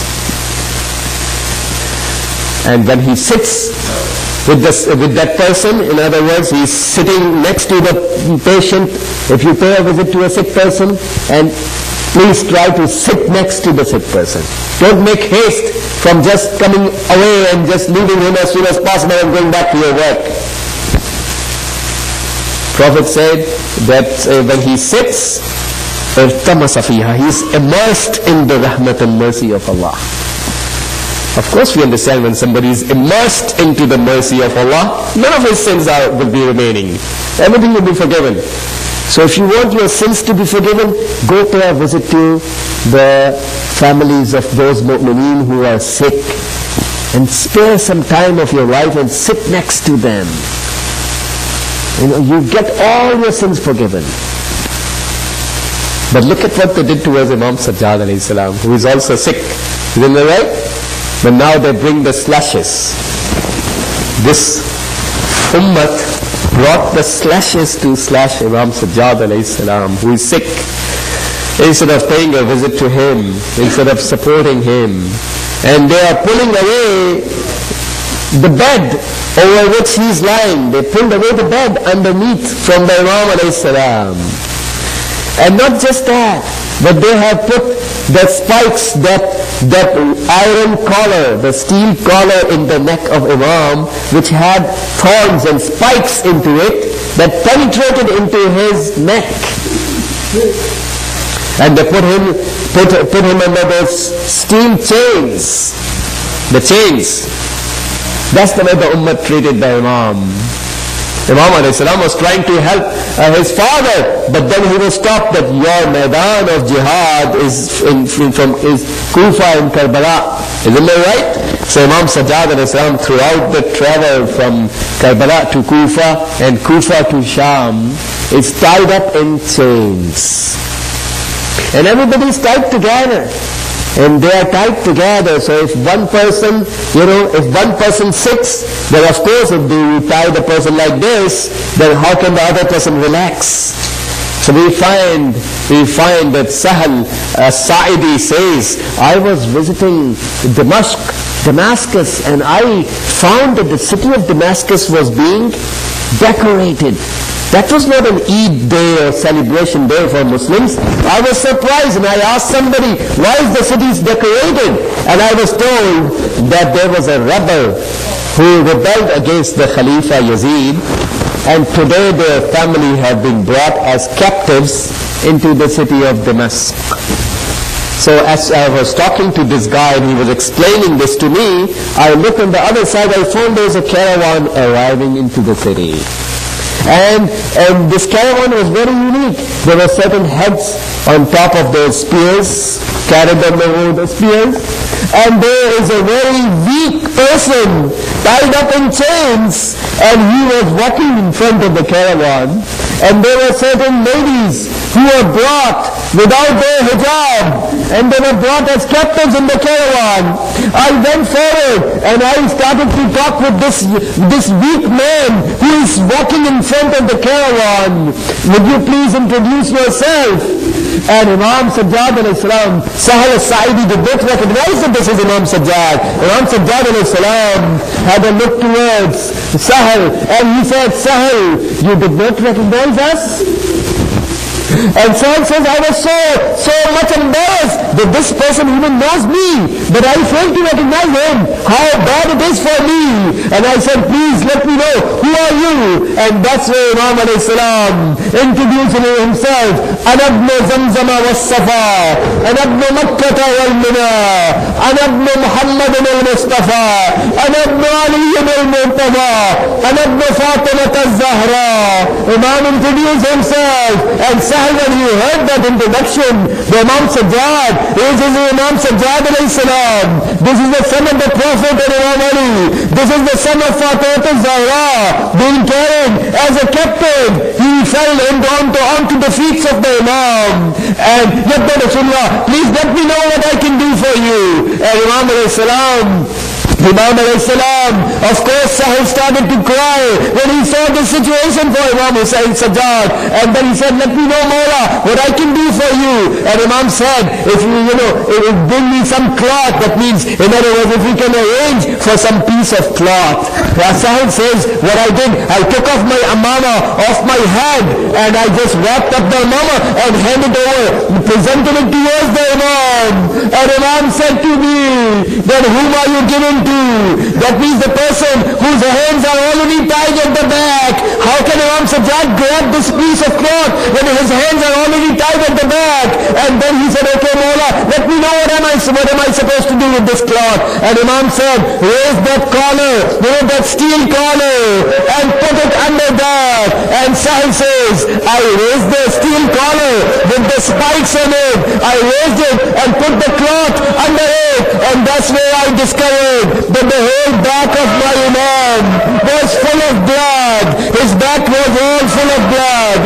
And when he sits with, this, with that person, in other words, he is sitting next to the patient. If you pay a visit to a sick person, and please try to sit next to the sick person. Don't make haste from just coming away and just leaving him as soon as possible and going back to your work. Prophet said that uh, when he sits, irtamasa fiha, he is immersed in the rahmat and mercy of Allah. Of course we understand when somebody is immersed into the mercy of Allah, none of his sins are, will be remaining. Everything will be forgiven. So if you want your sins to be forgiven, go pay a visit to the families of those mu'mineen who are sick, and spare some time of your life and sit next to them. You know, you get all your sins forgiven. But look at what they did towards Imam Sajjad alayhi salam, who is also sick. Isn't that right? But now they bring the slashes. This ummat brought the slashes to slash Imam Sajjad alayhi salam, who is sick. Instead of paying a visit to him, instead of supporting him, and they are pulling away the bed over which he is lying. They pulled away the bed underneath from the Imam alayhi salam. And not just that, but they have put the spikes, that that iron collar, the steel collar in the neck of Imam, which had thorns and spikes into it, that penetrated into his neck. And they put him, put, put him under those steel chains. The chains. That's the way the ummah treated the Imam. Imam alayhi salam was trying to help uh, his father, but then he was stopped that your Maidan of Jihad is in, in, from is Kufa and Karbala. Isn't that right? So Imam Sajjad alayhi salam, throughout the travel from Karbala to Kufa and Kufa to Sham, is tied up in chains. And everybody is tied together. And they are tied together. So if one person, you know, if one person sits, then of course if they tie the person like this, then how can the other person relax? So we find, we find that Sahal uh, Sa'idi says, I was visiting Damascus, Damascus, and I found that the city of Damascus was being decorated. That was not an Eid day or celebration day for Muslims. I was surprised and I asked somebody, why is the city decorated? And I was told that there was a rebel who rebelled against the Khalifa Yazid, and today their family have been brought as captives into the city of Damascus. So as I was talking to this guy and he was explaining this to me, I looked on the other side, I found there was a caravan arriving into the city. And, and this caravan was very unique. There were certain heads on top of those spears, carried on the spears. And there is a very weak person tied up in chains, and he was walking in front of the caravan. And there were certain ladies who were brought without their hijab, and they were brought as captives in the caravan. I went forward and I started to talk with this, this weak man who is walking in front of the caravan. Would you please introduce yourself? And Imam Sajjad alayhi salam, Sahal al-Sa'idi, did not recognize that this is Imam Sajjad. Imam Sajjad alayhi salam had a look towards Sahal, and he said, Sahal, you did not recognize us? And Sahal says, I was so, so much embarrassed that this person even knows me, but I failed to recognize him. How bad it is for me. And I said, please let me know, who are you? And that's where Imam alayhi salam introduced himself. Ana ibn Zamzama was Safa, Ana ibn Makkah wal Mina, Ana ibn Muhammad al-Mustafa, Ana ibn Ali al-Muntada, Ana ibn Fatimah al-Zahra. Imam introduced himself, and Sahal Sahal, when he heard that introduction, the Imam Sajjad, this is the Imam Sajjad alayhi salam. This is the son of the Prophet and Imam Ali. This is the son of Fatimah al-Zahra, being carried as a captive. He fell into, onto, onto the feet of the Imam. And yet the Rasulullah, please let me know what I can do for you. And Imam alayhi salam, Imam alayhi salam, of course Sahal started to cry when he saw the situation for Imam Hussain Sajjad. And then he said, let me know, Mawla, what I can do for you. And Imam said, if you, you know, it will bring me some cloth. That means, in other words, if we can arrange for some piece of cloth. Sahal says, what I did, I took off my amama off my head and I just wrapped up the amama and handed over, presented it towards the Imam. And Imam said to me, then whom are you giving to? That means the person whose hands are already tied at the back. How can Imam Sajjad grab this piece of cloth when his hands are already tied at the back? And then he said, okay, Mawla, let me know what am I, what am I supposed to do with this cloth? And Imam said, raise that collar, raise that steel collar, and put it under that. And Sahal says, I raised the steel collar with the spikes on it. I raised it and put the cloth under it. And that's where I discovered that the whole back of my Imam was full of blood. His back was all full of blood.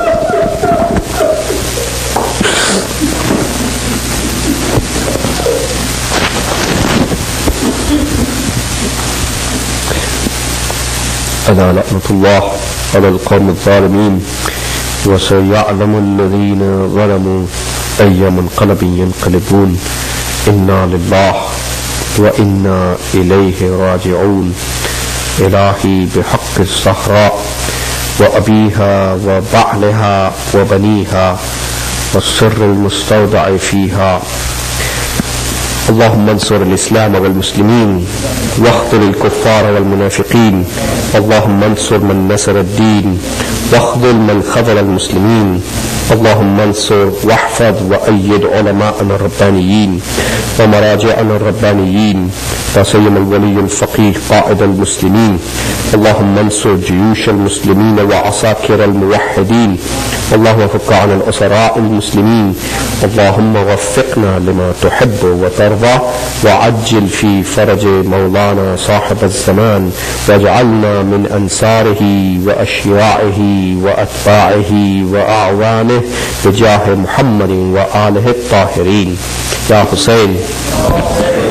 ألا لعنة الله على القوم الظالمين وسيعلم الذين ظلموا أي منقلب ينقلبون إنا لله وإنا إليه راجعون. إلهي بحق الزهراء وأبيها وبعلها وبنيها والسر المستودع فيها، اللهم انصر الإسلام والمسلمين واخذل الكفار والمنافقين. اللهم انصر من نصر الدين واخذل من خذل المسلمين. اللهم انصر واحفظ وأيد علماءنا الربانيين ومراجعنا الربانيين وسيما الولي الفقيه قائد المسلمين. اللهم انصر جيوش المسلمين وعساكر الموحدين. اللهم فك عن الأسراء المسلمين. اللهم وفقنا لما تحب وترضى وعجل في فرج مولانا صاحب الزمان واجعلنا من أنصاره وأشياعه وأتباعه وأعوانه بجاه محمد وآله الطاهرين. يا حسين